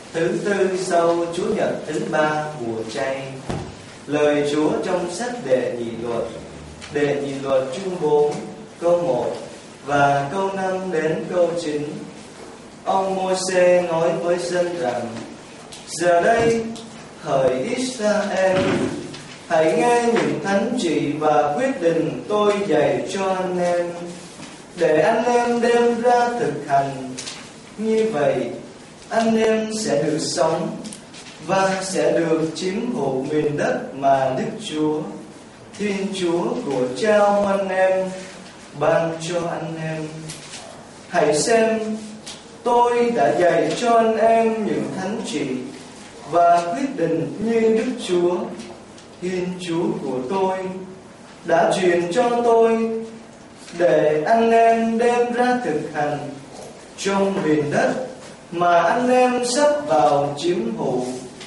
thứ tư sau Chúa Nhật thứ ba mùa chay. Lời Chúa trong sách Đệ nhị luật chương 4 câu 1 và câu 5 đến câu 9. Ông Môi-se nói với dân rằng: giờ đây hỡi Israel, hãy nghe những thánh chỉ và quyết định tôi dạy cho anh em, để anh em đem ra thực hành. Như vậy anh em sẽ được sống và sẽ được chiếm hữu miền đất mà Đức Chúa, Thiên Chúa của cha ông anh em ban cho anh em. Hãy xem, tôi đã dạy cho anh em những thánh chỉ và quyết định như Đức Chúa, Thiên Chúa của tôi đã truyền cho tôi, để anh em đem ra thực hành trong miền đất mà anh em sắp vào chiếm hữu.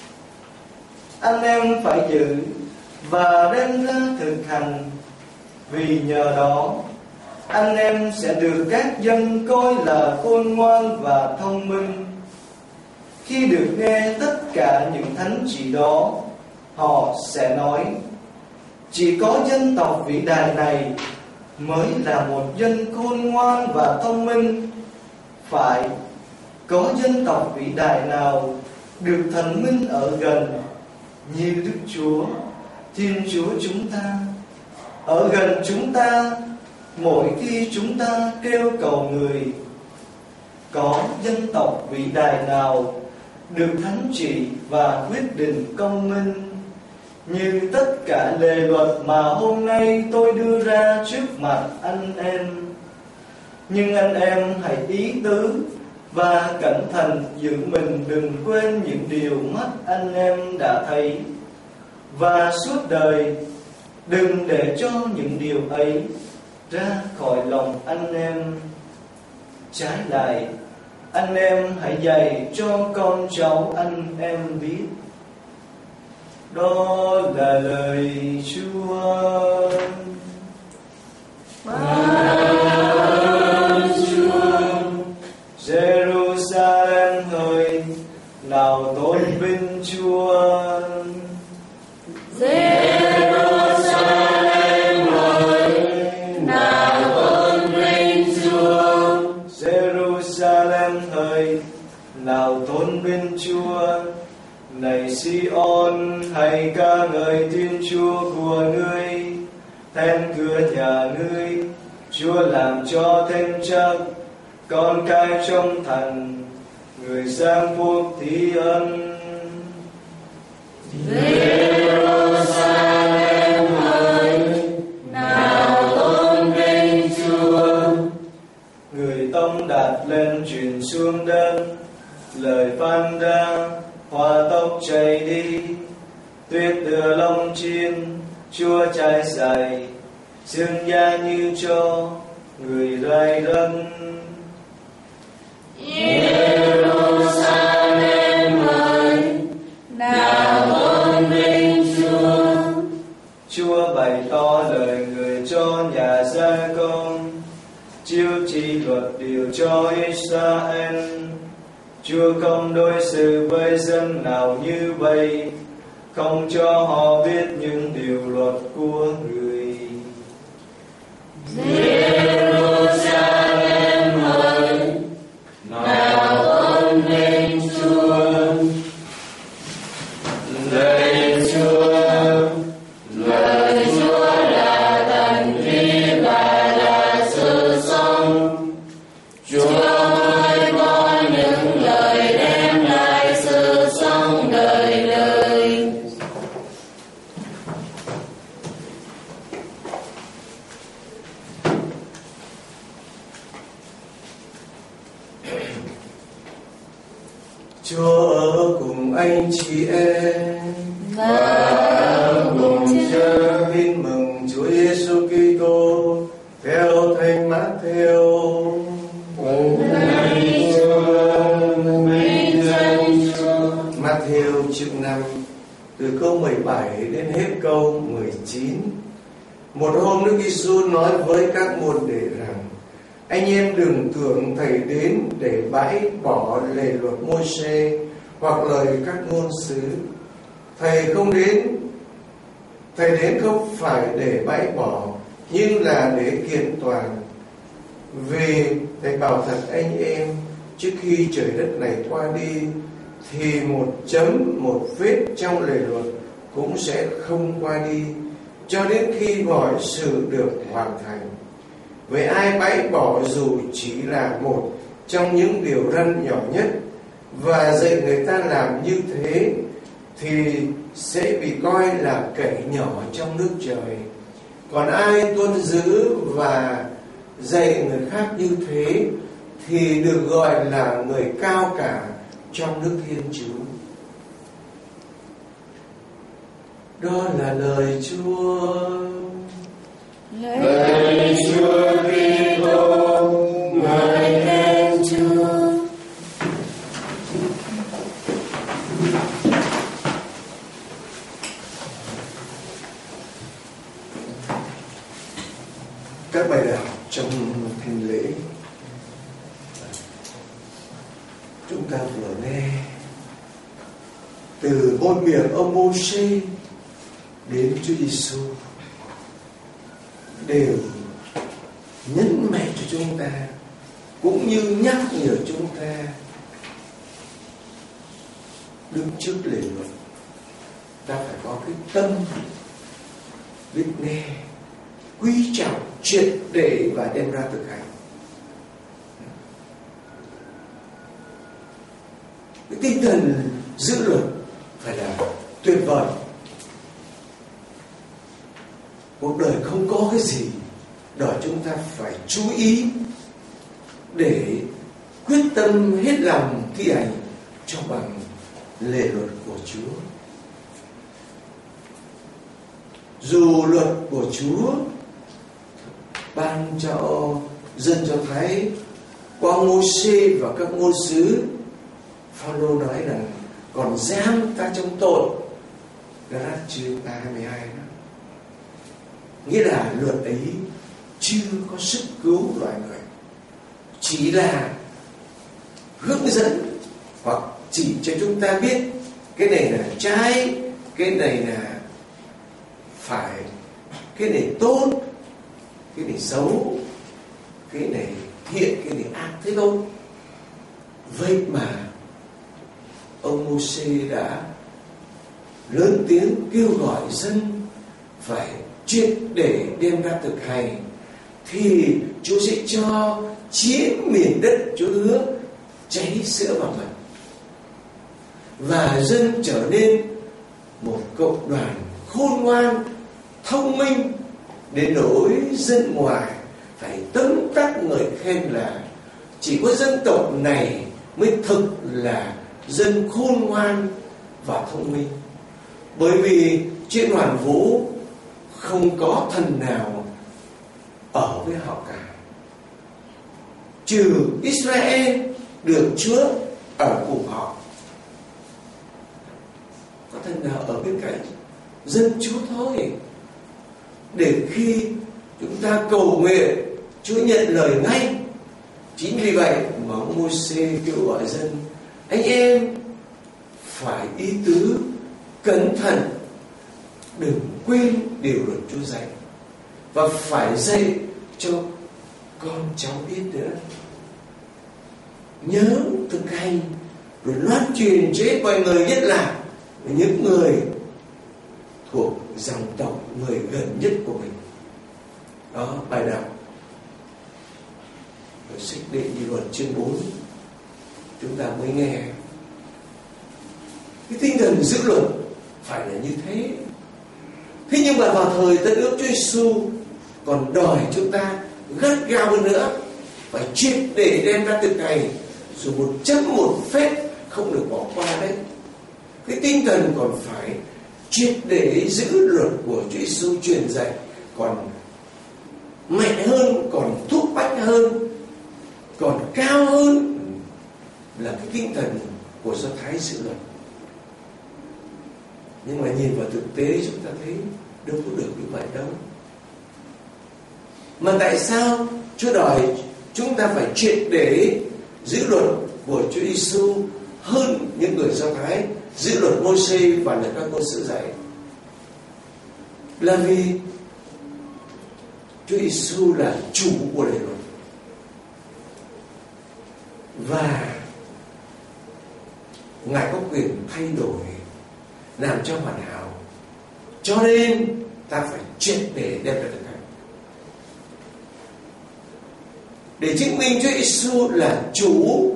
Anh em phải giữ và đem ra thực hành, vì nhờ đó anh em sẽ được các dân coi là khôn ngoan và thông minh. Khi được nghe tất cả những thánh chỉ đó, họ sẽ nói: chỉ có dân tộc vĩ đại này mới là một dân khôn ngoan và thông minh. Phải, có dân tộc vĩ đại nào được thần minh ở gần như Đức Chúa, Thiên Chúa chúng ta, ở gần chúng ta mỗi khi chúng ta kêu cầu Người. Có dân tộc vĩ đại nào được thánh chỉ và quyết định công minh như tất cả lề luật mà hôm nay tôi đưa ra trước mặt anh em. Nhưng anh em hãy ý tứ và cẩn thận giữ mình, đừng quên những điều mắt anh em đã thấy, và suốt đời đừng để cho những điều ấy ra khỏi lòng anh em. Trái lại, anh em hãy dạy cho con cháu anh em biết. Đó là lời Chúa. Jerusalem hỡi, nào tôn vinh Chúa. Jerusalem hỡi, nào tôn vinh Chúa. Jerusalem hỡi, nào tôn vinh Chúa. Này Sion, hãy ca ngợi Thiên Chúa của ngươi. Then cửa nhà ngươi, Chúa làm cho thêm chắc. Con cái trong thành, người sang phúc thi ân. Jerusalem hỡi, nào tôn vinh Chúa. Người tông đạt lên truyền xuống đất, lời phán ra hoa tóc chảy đi. Tuyết đưa lông chim, Chúa trải dài, xương da như cho người rai rân. Jerusalem hỡi, nào tôn vinh Chúa. Chúa bày tỏ lời người cho nhà Gia Công, chiếu chỉ luật điều cho Israel. Chúa không đối xử với dân nào như vậy, không cho họ biết những điều luật của người. Jerusalem hỡi, nào tôn vinh Chúa. Lời Chúa là thần khí và là sự sống. Chúa ơi, có những lời đem lại sự sống đời đời. Chúa ở cùng anh chị em và cùng Chúa. Tin mừng Chúa Giêsu Kitô theo Thánh Mát-thêu. Mát-thêu chương 5 từ câu 17 đến hết câu 19. Một hôm Đức Giêsu nói với các môn đệ rằng: anh em đừng tưởng thầy đến để bãi bỏ lề luật Môi-se hoặc lời các ngôn sứ. Thầy đến không phải để bãi bỏ, nhưng là để kiện toàn. Vì thầy bảo thật anh em, trước khi trời đất này qua đi, thì một chấm một vết trong lề luật cũng sẽ không qua đi, cho đến khi mọi sự được hoàn thành. Vậy ai bãi bỏ dù chỉ là một trong những điều răn nhỏ nhất và dạy người ta làm như thế, thì sẽ bị coi là kẻ nhỏ trong nước trời. Còn ai tuân giữ và dạy người khác như thế thì được gọi là người cao cả trong nước Thiên Chúa. Đó là lời Chúa. Lời Chúa Kitô, ngợi khen Chúa. Các bài đọc trong thánh lễ chúng ta vừa nghe từ môi miệng ông Mô-sê đến Chúa Giêsu đều nhấn mạnh cho chúng ta, cũng như nhắc nhở chúng ta đứng trước lề luật, ta phải có cái tâm biết nghe, quý trọng, triệt để và đem ra thực hành. Cái tinh thần giữ luật phải là tuyệt vời. Cuộc đời không có cái gì đòi chúng ta phải chú ý để quyết tâm hết lòng thi hành cho bằng lề luật của Chúa. Dù luật của Chúa ban cho dân Do Thái qua Mô-sê và các ngôn sứ, Phao-lô nói rằng còn giam ta trong tội, Galatia chương 3:22 đó. Nghĩa là luật ấy chưa có sức cứu loài người, chỉ là hướng dẫn hoặc chỉ cho chúng ta biết cái này là trái, cái này là phải, cái này tốt, cái này xấu, cái này thiện, cái này ác, thế thôi. Vậy mà ông Mô-sê đã lớn tiếng kêu gọi dân phải triệt để đem ra thực hành, thì Chúa sẽ cho chiếm miền đất Chúa hứa cháy sữa và mật, và dân trở nên một cộng đoàn khôn ngoan, thông minh, đến nỗi dân ngoài phải tấm tắc ngợi khen là chỉ có dân tộc này mới thực là dân khôn ngoan và thông minh. Bởi vì trên hoàn vũ không có thần nào ở với họ cả, trừ Israel được Chúa ở cùng họ. Có thần nào ở bên cạnh dân Chúa thôi, để khi chúng ta cầu nguyện Chúa nhận lời ngay. Chính vì vậy mà Mô-sê kêu gọi dân: anh em phải ý tứ, cẩn thận, đừng quên điều luật Chúa dạy, và phải dạy cho con cháu biết nữa. Nhớ thực hành rồi loan truyền cho hết mọi người, nhất là những người thuộc dòng tộc, người gần nhất của mình. Đó, bài đọc ở sách Đệ Nhị Luật chương 4 chúng ta mới nghe. Cái tinh thần giữ luật phải là như thế. Thế nhưng mà vào thời Tân Ước, Chúa Giêsu còn đòi chúng ta gắt gao hơn nữa, phải triệt để đem ra thực hành, dù một chấm một phép không được bỏ qua đấy. Cái tinh thần còn phải triệt để giữ luật của Chúa Giêsu truyền dạy còn mạnh hơn, còn thúc bách hơn, còn cao hơn là cái tinh thần của Do Thái giữ luật. Nhưng mà nhìn vào thực tế chúng ta thấy đâu có được như vậy đâu. Mà tại sao Chúa đòi chúng ta phải triệt để giữ luật của Chúa Giêsu hơn những người Do Thái giữ luật Mô-sê và lời các ngôn sứ dạy, là vì Chúa Giêsu là chủ của lề luật và Ngài có quyền thay đổi, làm cho hoàn hảo. Cho nên ta phải triệt để đem lại thực hành để chứng minh Chúa Giêsu là chủ.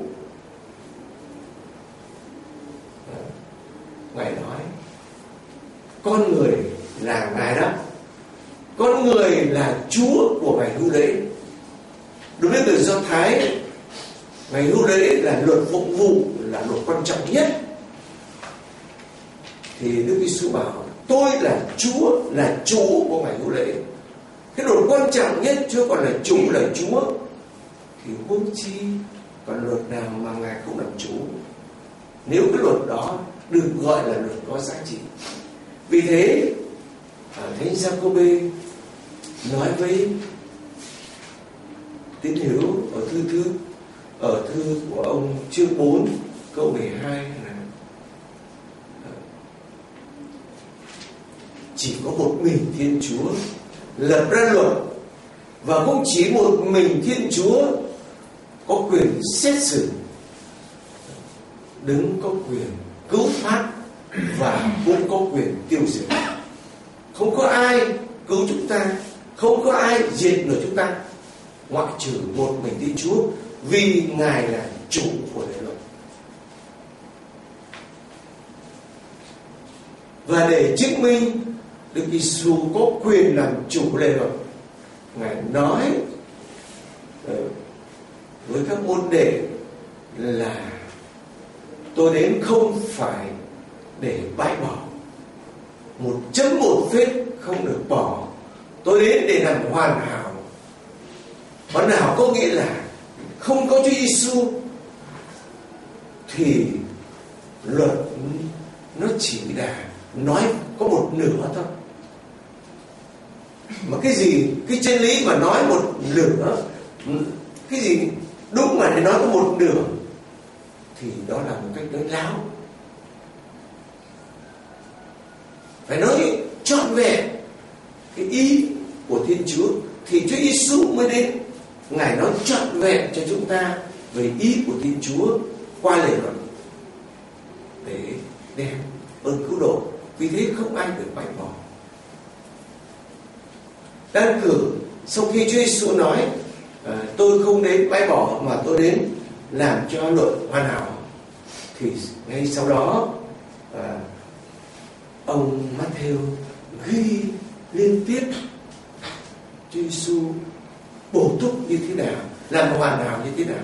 Ngài nói con người là Ngài đó, con người là Chúa của ngày hưu lễ. Đối với người Do Thái, ngày hưu lễ là luật phụng vụ, là luật quan trọng nhất. Thì Đức Giêsu bảo tôi là Chúa, là chủ của ngày hưu lễ. Cái luật quan trọng nhất Chúa còn là chủ, là Chúa, thì huống chi còn luật nào mà Ngài không làm chủ, nếu cái luật đó được gọi là luật có giá trị. Vì thế Thánh Giacôbê nói với tín hữu ở thư của ông chương 4 câu 12 là chỉ có một mình Thiên Chúa lập ra luật, và cũng chỉ một mình Thiên Chúa có quyền xét xử, đấng có quyền cứu thoát và cũng có quyền tiêu diệt. Không có ai cứu chúng ta, không có ai diệt nổi chúng ta, ngoại trừ một mình Thiên Chúa, vì Ngài là chủ của lề luật. Và để chứng minh Đức Giêsu có quyền làm chủ lề luật, Ngài nói với các môn đệ là tôi đến không phải để bãi bỏ, một chấm một phết không được bỏ, tôi đến để làm hoàn hảo. Hoàn hảo có nghĩa là không có Chúa Giêsu thì luật nó chỉ là nói có một nửa thôi. Mà cái gì, cái chân lý mà nói một nửa, cái gì đúng mà để nói có một nửa, thì đó là một cách nói láo. Phải nói trọn vẹn cái ý của Thiên Chúa, thì Chúa Giêsu mới đến. Ngài nói trọn vẹn cho chúng ta về ý của Thiên Chúa qua lề luật để đem ơn cứu độ. Vì thế không ai được bãi bỏ. Đơn cử sau khi Chúa Giêsu nói tôi không đến bãi bỏ mà tôi đến làm cho luật hoàn hảo, thì ngay sau đó ông Matthew ghi liên tiếp Chúa Giêsu bổ túc như thế nào, làm hoàn hảo như thế nào.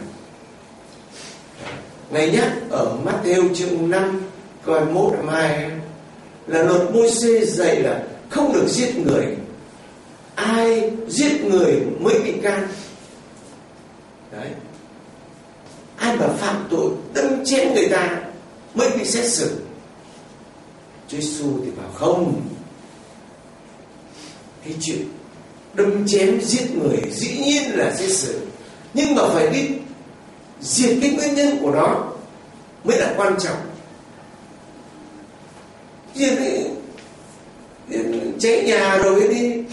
Ngài nhắc ở Matthew chương 5 câu 21-22 là luật Môi-se dạy là không được giết người, ai giết người mới bị can. Đấy, ai mà phạm tội đâm chém người ta mới bị xét xử. Chúa Giêsu thì bảo không, cái chuyện đâm chém giết người dĩ nhiên là xét xử, nhưng mà phải đi diệt cái nguyên nhân của nó mới là quan trọng. Diệt cháy nhà rồi đi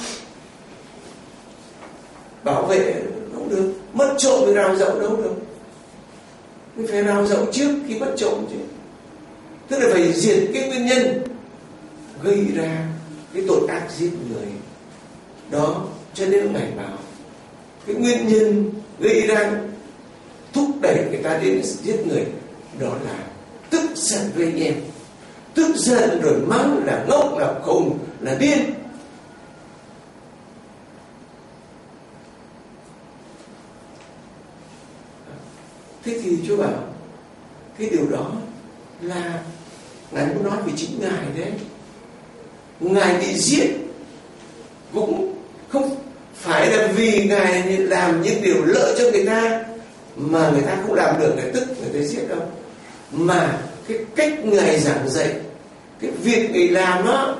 bảo vệ không được, mất trộm thì đào dậu đâu được, phải đào dậu trước khi mất trộm chứ. Tức là phải diệt cái nguyên nhân gây ra cái tội ác giết người đó. Cho nên Ngài bảo cái nguyên nhân gây ra thúc đẩy người ta đến giết người đó là tức giận với anh em, tức giận rồi mắng là ngốc, là khùng, là điên. Thế thì Chúa bảo cái điều đó là Ngài muốn nói về chính Ngài đấy. Ngài bị giết cũng không phải là vì Ngài làm những điều lợi cho người ta mà người ta không làm được, Ngài tức người ta giết đâu, mà cái cách Ngài giảng dạy, cái việc Ngài làm đó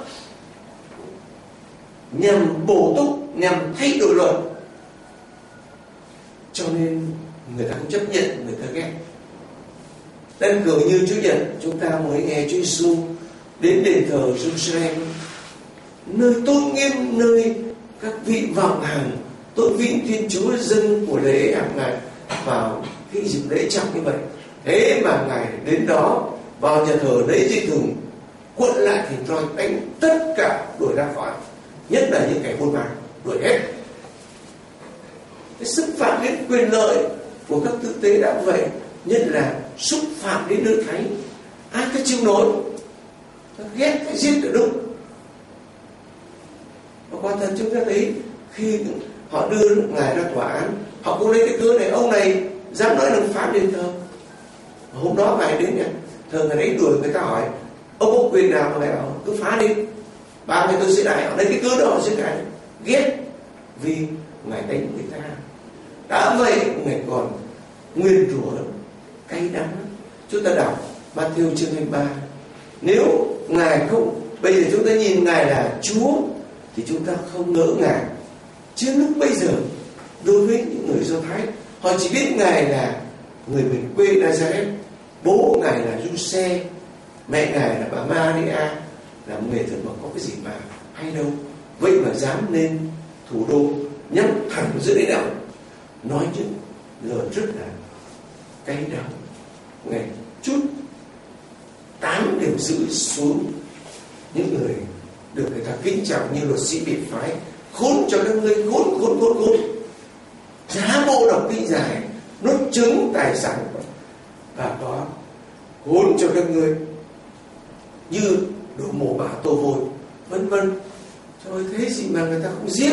nhằm bổ túc, nhằm thay đổi luật, cho nên người ta không chấp nhận, người ta ghét. Đơn cử như Chủ nhật chúng ta mới nghe Chúa Giêsu đến đền thờ Jerusalem, nơi tôn nghiêm, nơi các vị vọng hàng tôn vinh Thiên Chúa dân của lễ hàng ngày vào cái dịp lễ trọng như vậy. Thế mà Ngài đến đó vào nhà thờ lấy dây thừng quật lại thỉnh roi đánh tất cả đuổi ra khỏi, nhất là những kẻ buôn bán, đuổi hết. Cái xúc phạm đến quyền lợi của các tư tế đã vậy, nhất là xúc phạm đến nơi thánh, ai có chịu nổi, ghét cái giết cái đúng. Và quả thật chúng ta thấy khi họ đưa Ngài ra tòa án, họ cũng lấy cái cớ này, ông này dám nói đừng phá đền thờ. Hôm đó Ngài đến nhà thờ, Ngài đánh đuổi, người ta hỏi ông có quyền nào mà Ngài bảo cứ phá đi, 3 ngày tôi sẽ đại. Họ lấy cái cớ đó họ sẽ đại ghét vì Ngài đánh người ta. Đã vậy Ngài còn nguyên rủa cay đắng. Chúng ta đọc Ma-thi-êu chương 23. Nếu Ngài không, bây giờ chúng ta nhìn Ngài là Chúa thì chúng ta không ngỡ ngàng. Chứ lúc bây giờ đối với những người Do Thái, họ chỉ biết Ngài là người miền quê Nazareth, bố Ngài là Giuse, mẹ Ngài là bà Maria, là một người thật mà có cái gì mà hay đâu. Vậy mà dám lên thủ đô nhắm thẳng giữa đế đạo nói những lời rất là cay đắng. Ngài chút 8 điều giữ xuống những người được người ta kính trọng như luật sĩ biệt phái. Khốn cho các ngươi, khốn. Giá bộ đọc kinh giải, nốt trứng tài sản và có khốn cho các ngươi như đổ mồ bả tô vôi, vân vân. Trời, thế gì mà người ta không giết?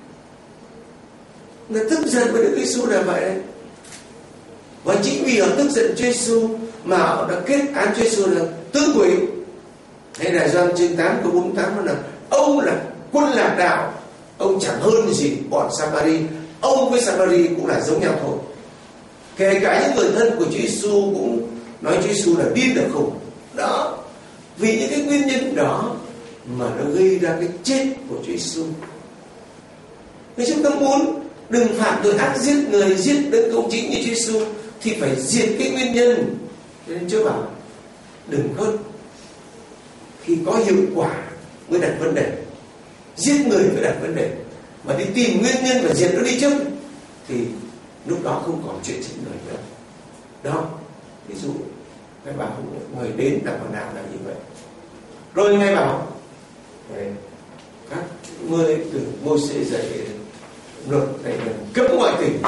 Người tức giận với Đức Giêsu là vậy đấy. Và chính vì họ tức giận Chúa Giêsu mà họ đã kết án Chúa Giêsu là tử quỷ. Hay là Gioan chương 8 câu 48 nói là ông là quân lạc đạo, ông chẳng hơn gì bọn Samari, ông với Samari cũng là giống nhau thôi. Kể cả những người thân của Chúa Giêsu cũng nói Chúa Giêsu là điên được khùng. Đó, vì những cái nguyên nhân đó mà nó gây ra cái chết của Chúa Giêsu. Nếu chúng ta muốn đừng phạm tội ác giết người, giết đấng công chính như Chúa Giêsu thì phải diệt cái nguyên nhân. Cho nên Chúa bảo đừng có khi có hiệu quả mới đặt vấn đề, giết người mới đặt vấn đề, mà đi tìm nguyên nhân và diệt nó đi trước thì lúc đó không còn chuyện giết người nữa. Đó, ví dụ Ngài bảo người đến là còn nào là như vậy. Rồi Ngài bảo các ngươi từ Môi-se dạy luật này là cấm ngoại tình.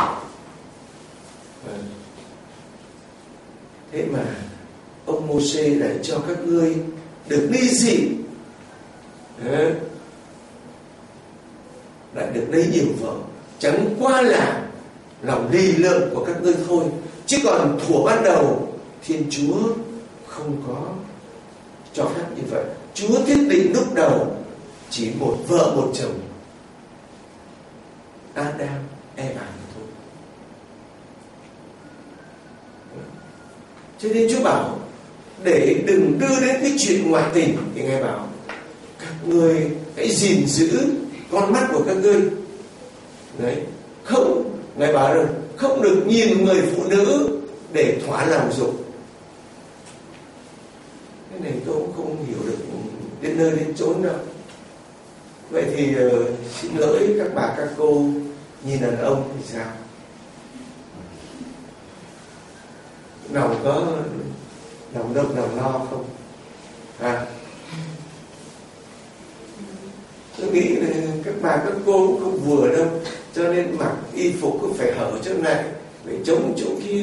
Thế mà ông Môi-se lại cho các ngươi được ly dị, lại được lấy nhiều vợ, chẳng qua là lòng lì lợm của các ngươi thôi. Chứ còn thuở ban đầu Thiên Chúa không có cho phép như vậy. Chúa thiết định lúc đầu chỉ một vợ một chồng, Adam, Eva thôi. Cho nên Chúa bảo để đừng đưa đến cái chuyện ngoại tình thì Ngài bảo các ngươi hãy gìn giữ con mắt của các ngươi. Đấy, không, Ngài bảo rồi, không được nhìn người phụ nữ để thỏa lòng dục. Cái này tôi cũng không hiểu được đến nơi đến chốn đâu. Vậy thì xin lỗi các bà các cô nhìn đàn ông thì sao? Lòng có lòng đông lòng lo không? Tôi nghĩ là các bà các cô cũng không vừa đâu, cho nên mặc y phục cũng phải hở chỗ này, phải chống chỗ kia.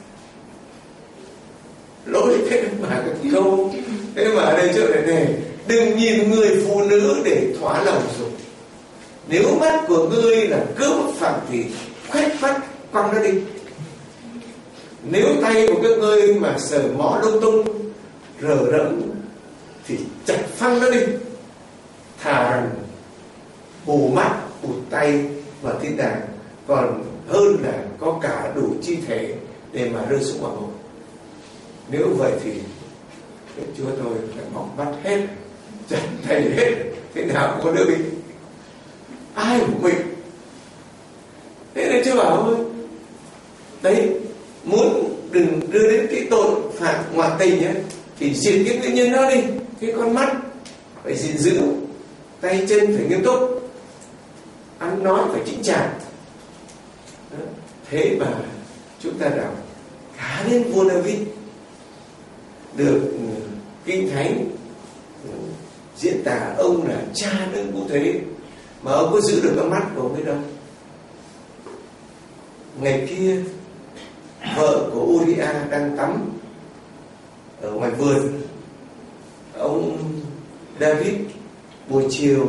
Lỗi thế mà các cô. Thế mà ở đây chỗ này đừng nhìn người phụ nữ để thỏa lòng dục. Nếu mắt của ngươi là cướp phạm thì khoét phát quăng nó đi. Nếu tay của các ngươi mà sờ mó lung tung rờ rẫm thì chặt phăng nó đi. Thà rằng bù mắt bù tay vào thiên đàng còn hơn là có cả đủ chi thể để mà rơi xuống hỏa ngục. Nếu vậy thì Chúa tôi phải móc bắt hết, chặt tay hết, thế nào cũng có đứa bị ai của mình. Thế nên Chúa bảo thôi, đấy, muốn đừng đưa đến cái tội phạm ngoại tình ấy, thì diệt cái nguyên nhân đó đi. Cái con mắt phải gìn giữ, tay chân phải nghiêm túc, ăn nói phải chỉnh chạc. Thế mà chúng ta đọc cả đến vua David được Kinh Thánh diễn tả ông là cha đấng cứu thế, mà ông có giữ được cái mắt của ông ấy đâu. Ngày kia vợ của Uriah đang tắm ở ngoài vườn. Ông David buổi chiều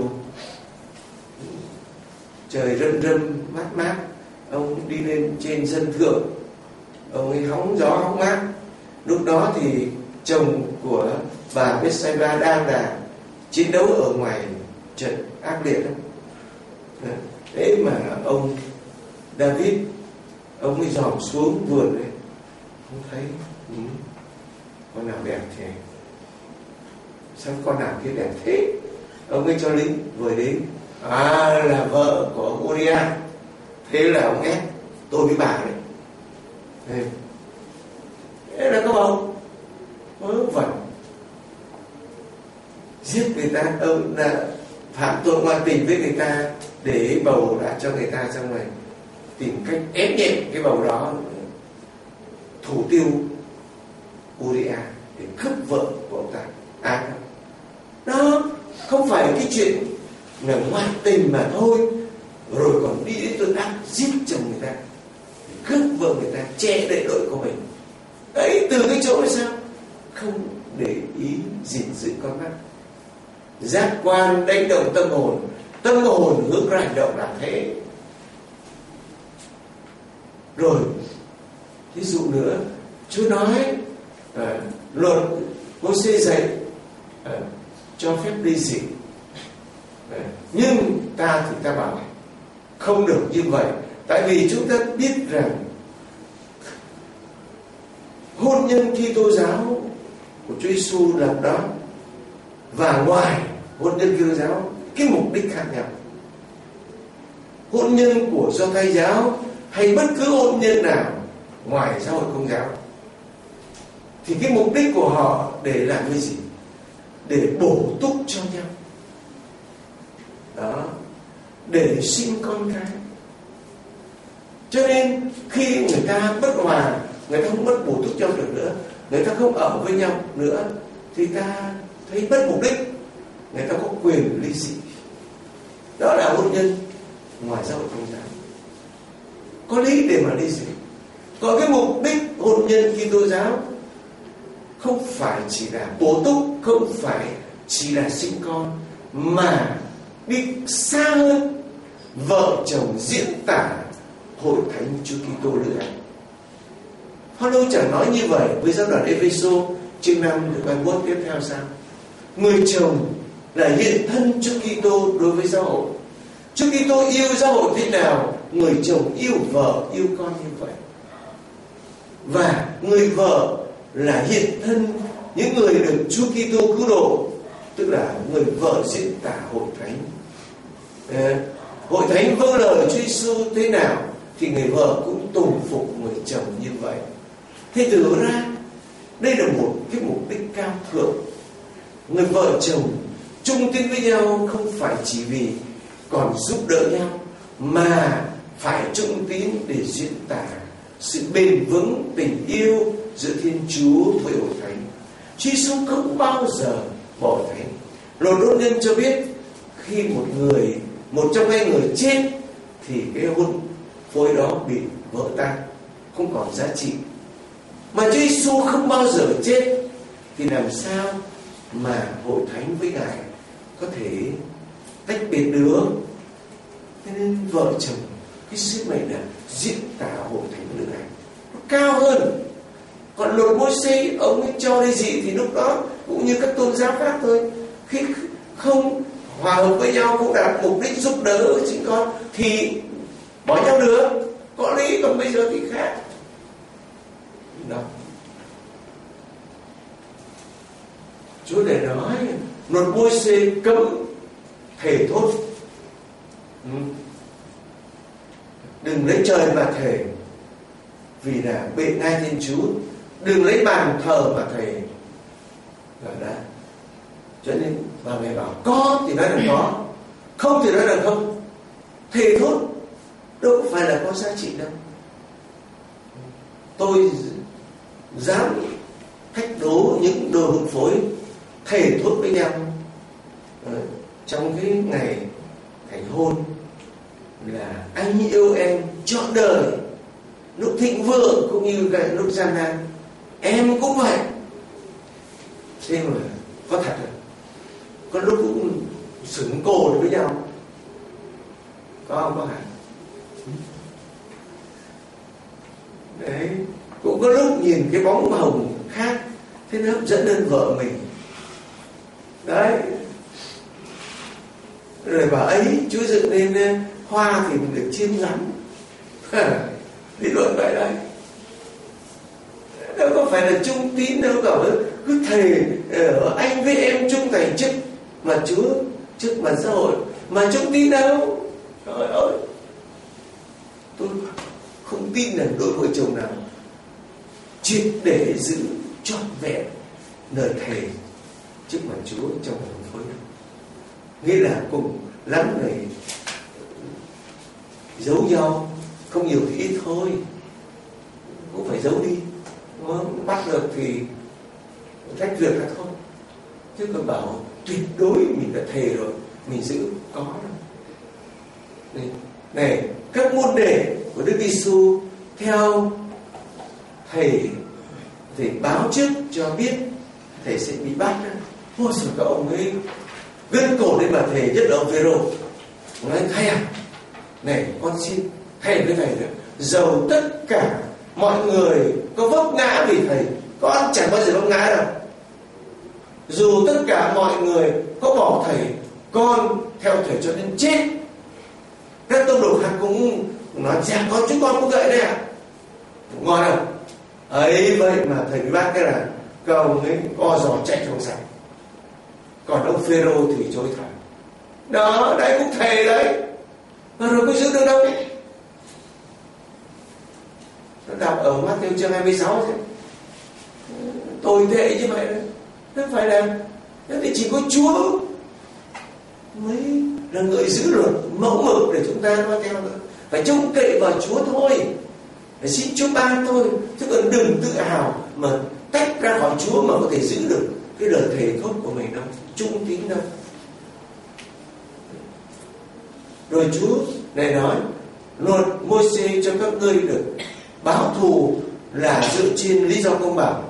trời râm râm mát mát, ông đi lên trên sân thượng, ông ấy hóng gió hóng mát. Lúc đó thì chồng của bà Bethsheba đang là chiến đấu ở ngoài trận ác liệt đó. Thế mà ông David, ông ấy dòm xuống vườn đấy, ông thấy con nào đẹp thế, sao con nào kia đẹp thế. Ông ấy cho lính vừa đến, là vợ của Uriah. Thế là ông ép tôi với bà đấy. Thế là có bầu vớ vẩn, giết người ta, ông là phạm tội ngoại tình với người ta để bầu đã cho người ta, xong rồi tìm cách ép nhẹ cái bầu đó, thủ tiêu Uriah để cướp vợ của ông ta. Đó không phải cái chuyện là ngoại tình mà thôi, rồi còn đi đến tội ác giết chồng người ta, cướp vợ người ta, che đậy tội của mình. Đấy, từ cái chỗ là sao? Không để ý gìn giữ con mắt. Giác quan đánh động tâm hồn hướng ra hành động là thế. Rồi ví dụ nữa, Chúa nói luật Mô-sê dạy cho phép ly dị, nhưng ta thì ta bảo không được như vậy. Tại vì chúng ta biết rằng hôn nhân Kitô giáo của Chúa Giêsu lập đó và ngoài hôn nhân Kitô giáo cái mục đích khác nhau. Hôn nhân của Do Thái giáo hay bất cứ hôn nhân nào ngoài xã hội Công giáo thì cái mục đích của họ để làm cái gì? Để bổ túc cho nhau đó, để sinh con cái. Cho nên khi người ta bất hòa, người ta không bất bổ túc nhau được nữa, người ta không ở với nhau nữa, thì ta thấy bất mục đích, người ta có quyền ly dị. Đó là hôn nhân ngoài xã hội Công giáo, có lý để mà ly dị. Còn cái mục đích hôn nhân Kitô giáo không phải chỉ là bổ túc, không phải chỉ là sinh con, mà đi xa hơn, vợ chồng diễn tả hội thánh Chúa Kitô nữa. Phaolô chẳng nói như vậy với giáo đoàn Ê-phê-sô chương 5 được bài 21 tiếp theo sao? Người chồng là hiện thân Chúa Kitô đối với giáo hội. Chúa Kitô yêu giáo hội thế nào, người chồng yêu vợ, yêu con như vậy. Và người vợ là hiện thân những người được Chúa Kitô cứu độ, tức là người vợ diễn tả hội thánh. Hội thánh vâng lời Chúa Giêsu thế nào thì người vợ cũng tùng phục người chồng như vậy. Thế từ ra đây là một cái mục đích cao thượng. Người vợ chồng chung tin với nhau không phải chỉ vì còn giúp đỡ nhau, mà phải chung tín để diễn tả sự bền vững tình yêu giữa Thiên Chúa với hội thánh. Chúa Giêsu không bao giờ bỏ thánh. Luật hôn nhân cho biết khi một trong hai người chết thì cái hôn phối đó bị vỡ tan, không còn giá trị. Mà Chúa Giêsu không bao giờ chết, thì làm sao mà hội thánh với Ngài có thể tách biệt được? Thế nên vợ chồng cái sứ mệnh là diễn tả hội thánh với Ngài nó cao hơn. Còn luật Mô-sê ông ấy cho ly dị thì lúc đó cũng như các tôn giáo khác thôi, khi không hòa hợp với nhau, không đạt mục đích giúp đỡ chính con thì bỏ nhau được, có lý. Còn bây giờ thì khác đó. Chúa để nói luật Mô-sê cấm thề thốt, đừng lấy trời mà thề, vì là bệ ngai Thiên Chúa. đừng lấy bàn thờ mà thầy gọi ra. Cho nên bà mẹ bảo có thì nói là có, không thì nói là không. Thề thốt đâu có phải là có giá trị đâu. Tôi dám thách đố những đôi hôn phối thề thốt với nhau trong cái ngày thành hôn là anh yêu em trọn đời, lúc thịnh vượng cũng như cái lúc gian nan. Em cũng vậy. Thế mà có thật rồi, có lúc cũng xứng cồ với nhau, có không? Có hả? Đấy, cũng có lúc nhìn cái bóng hồng khác thế nó hấp dẫn hơn vợ mình. Đấy, rồi bảo ấy Chúa dựng nên hoa thì mình được chiêm ngắm. Lý luận vậy đấy. Đâu có phải là trung tín đâu cả. Cứ thề anh với em chung thành chức mà Chúa, chức mà xã hội mà trung tín đâu. Trời ơi, tôi không tin là đôi vợ chồng nào triệt để giữ trọn vẹn lời thề trước mặt Chúa trong hôn phối. Nghĩa là cùng lắm này giấu nhau, không nhiều thì ít thôi, cũng phải giấu đi, đúng không? Bắt được thì tách việc ra thôi, chứ còn bảo tuyệt đối mình đã thề rồi mình giữ có đâu. Này, các môn đề của Đức Giêsu theo thầy báo trước cho biết thầy sẽ bị bắt. Ôi rồi các ông ấy gân cổ lên mà thầy, nhất là ông Phêrô nói thầy à, này con xin thầy với thầy nữa, dầu tất cả mọi người có vấp ngã vì thầy, con chẳng bao giờ vấp ngã đâu. Dù tất cả mọi người có bỏ thầy, con theo thầy cho đến chết. Các tông đồ khác cũng nói dạ con chúng con cũng vậy đấy à, ngon không? Ấy vậy mà thầy bị bắt cái là các ông ấy co giò chạy trong sạch. Còn ông Phêrô thì chối thẳng. Đó, đấy cũng thề đấy, mà rồi có giữ được đâu. Nó đọc ở Matthew chương 26 thế. Tồi tệ như vậy đấy. Nó phải là thì chỉ có Chúa mới là người giữ luật mẫu mực để chúng ta nói theo nữa. Phải trông cậy vào Chúa thôi, phải xin Chúa ban thôi, chứ còn đừng tự hào mà tách ra khỏi Chúa mà có thể giữ được cái lời thề thốt của mình đâu, trung tín đâu. Rồi Chúa này nói luật Môi-se cho các ngươi được báo thù là dựa trên lý do công bằng.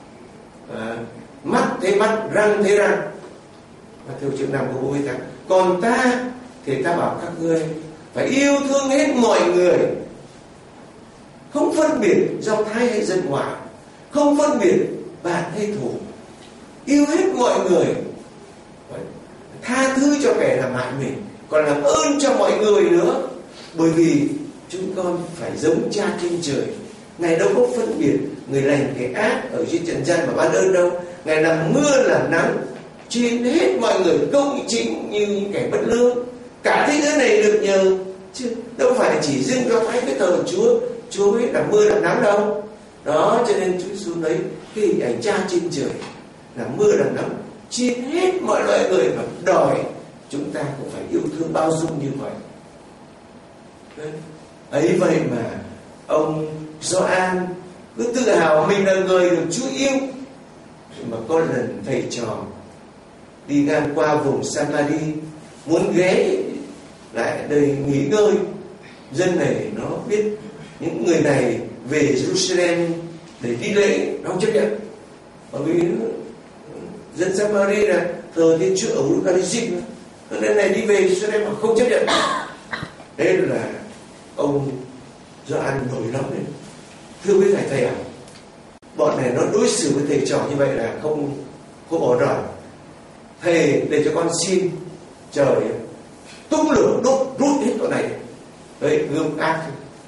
Mắt thế mắt, răng thế răng. Và theo chương 5 câu 48. Còn ta thì ta bảo các ngươi phải yêu thương hết mọi người, không phân biệt Do Thái hay dân ngoại, không phân biệt bạn hay thù, yêu hết mọi người, tha thứ cho kẻ làm hại mình, còn làm ơn cho mọi người nữa. Bởi vì chúng con phải giống Cha trên trời, Ngài đâu có phân biệt người lành kẻ ác ở trên trần gian mà ban ơn đâu. Ngài làm mưa làm nắng trên hết mọi người công chính như những kẻ bất lương. Cả thế giới này được nhờ, chứ đâu phải chỉ riêng cho Thái cái thờ Chúa mới làm mưa làm nắng đâu. Đó, cho nên Chúa Giêsu lấy cái hình ảnh Cha trên trời làm mưa làm nắng trên hết mọi loại người và đòi chúng ta cũng phải yêu thương bao dung như vậy. Đấy. Ấy vậy mà ông Gioan cứ tự hào mình là người được Chúa yêu. Mà có lần thầy trò đi ngang qua vùng Samari muốn ghé lại đây nghỉ ngơi, dân này nó biết những người này về Jerusalem để đi lễ, nó không chấp nhận. Bởi vì dân Samari là thờ Thiên Chúa ở Eucharistic, nên này đi về Jerusalem mà không chấp nhận. Thế là ông Gioan nổi nóng lên, thưa với thầy à, bọn này nó đối xử với thầy trò như vậy là không ổn rồi. Thầy để cho con xin trời tung lửa đốt rút hết tụi này, đấy gươm ác.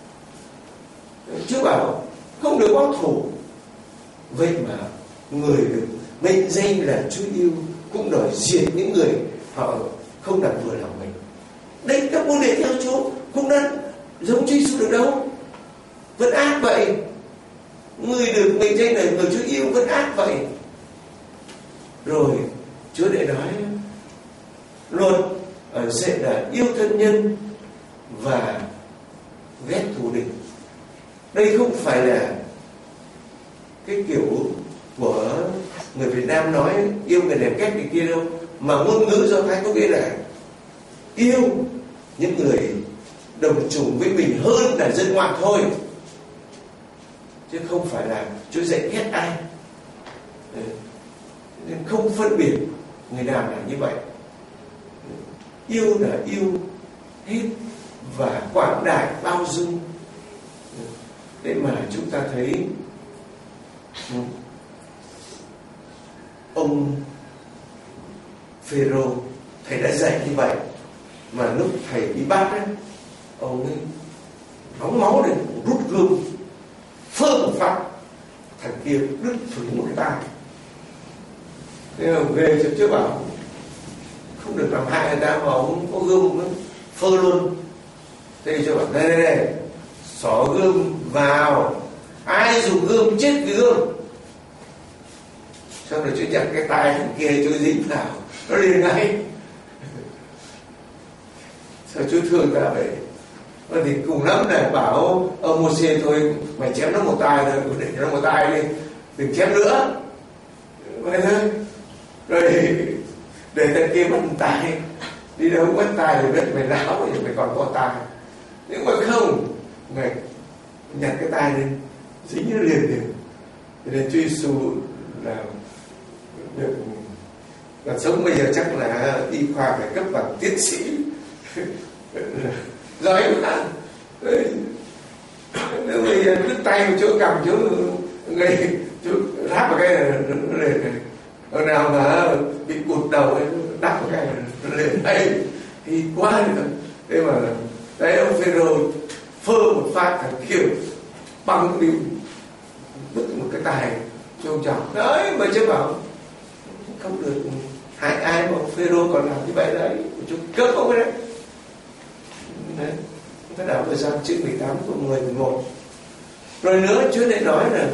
Chứ bảo không được báo thù. Vậy mà người được mệnh danh là Chúa yêu cũng đòi diệt những người họ không làm vừa lòng mình. Đây các môn đệ theo Chúa cũng đã giống Chúa Giêsu được đâu, vẫn ác vậy. Người được mệnh danh là người Chúa yêu vẫn ác vậy. Rồi Chúa lại nói luật ở sẽ là yêu thân nhân và ghét thù địch. Đây không phải là cái kiểu của người Việt Nam nói yêu người đẹp ghét người kia đâu, mà ngôn ngữ Do Thái có nghĩa là yêu những người đồng chủng với mình hơn là dân ngoại thôi, chứ không phải là Chúa dạy ghét ai. Nên không phân biệt người nào là như vậy. Yêu là yêu hết và quảng đại bao dung. Để mà chúng ta thấy ông Phêrô, thầy đã dạy như vậy, mà lúc thầy bị bắt ấy, ông ấy nóng máu để rút gươm phơ một phát, thằng kia đứt thủng một cái tay. Thế là về cho trước bảo không được làm hại người ta, mà ông có gươm nó phơ luôn. Thế cho bảo đây xỏ gươm vào, ai dùng gươm chết vì gươm. Xong rồi chú chặt cái tay thằng kia, chú dính vào nó liền ngay. Sao chú thương ta vậy? Thì cùng lắm là bảo ông Mô-xê thôi, mày chém nó một tay thôi, để cho nó một tay đi, đừng chém nữa. Vậy thôi. Rồi để thằng kia mất tay, đi đâu mất tay thì biết mày láo, thì mày còn có tay. Nhưng mà không, mày nhặt cái tay lên, dính nó liền. Cho nên Chúa Giêsu là được còn sống bây giờ chắc là y khoa phải cấp bằng tiến sĩ giỏi quá. Nếu bây giờ đứt tay chỗ cầm chỗ người chỗ ráp vào cái này nó lên. Hồi nào mà bị cụt đầu ấy, đắp vào cái này nó lên đây thì quá rồi. Thế mà đấy, ông Phêrô phơ một phát thằng kia băng đi đứt một cái tay cho ông chồng đấy, mà chứ bảo không được hại ai, mà ông Phêrô còn làm như vậy đấy, chúng cướp ông ấy đấy. Đấy, cái đạo Cơ Giăng chương 18 câu 10, 11. Rồi nữa Chúa lại nói là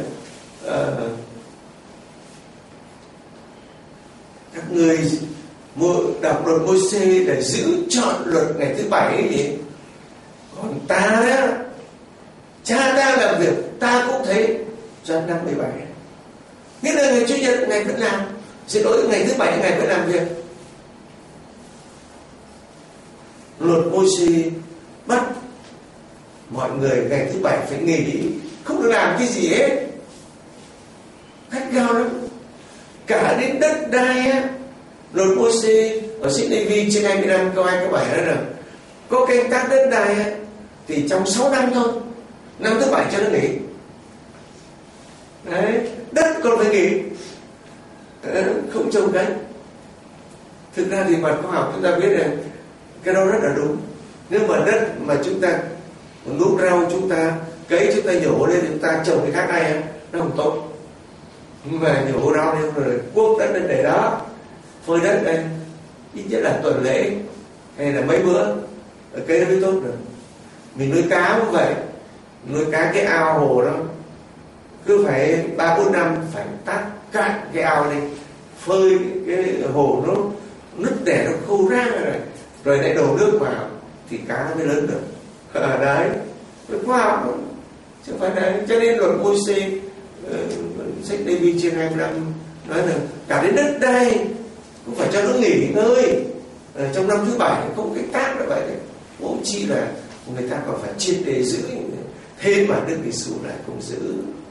các người đọc luật Môi-se để giữ trọn luật ngày thứ 7 ấy gì. Còn ta đó, cha ta làm việc ta cũng thấy. Doan 5:17. Nghĩa là ngày Chủ nhật ngày vẫn làm, xin lỗi, ngày thứ 7 ngày vẫn làm việc. Luật Môi-se bắt mọi người ngày thứ 7 phải nghỉ, không được làm cái gì hết. Gắt gao lắm. Cả đến đất đai á, luật Môi-se ở sách Lê-vi chương 25 câu 2 câu 7 đó là có canh tác đất đai á, thì trong 6 năm thôi, năm thứ 7 cho nó nghỉ. Đấy, đất còn phải nghỉ, không trồng cây. Thực ra thì mặt khoa học chúng ta biết là cái đó rất là đúng. Nếu mà đất mà chúng ta lúc rau chúng ta cấy, chúng ta nhổ lên, chúng ta trồng cái khác này nó không tốt. Nhưng mà nhổ rau lên rồi cuốc đất lên để đó, phơi đất lên ít nhất là tuần lễ hay là mấy bữa, cây nó mới tốt được. Mình nuôi cá cũng vậy, nuôi cá cái ao hồ đó cứ phải 3-4 năm phải tát cạn cái ao lên, phơi cái hồ nó nứt để nó khô ra rồi lại đổ nước vào thì cá nó mới lớn được. Đấy, nó khoa học chứ không phải đấy. Cho nên luật Môi-se sách Lê-vi chương 25 nói là cả đến đất đai cũng phải cho nó nghỉ ngơi trong năm thứ 7, không cái tác là vậy đấy. Cũng chỉ là người ta còn phải triệt để giữ thêm, mà Đức Giêsu lại cũng giữ.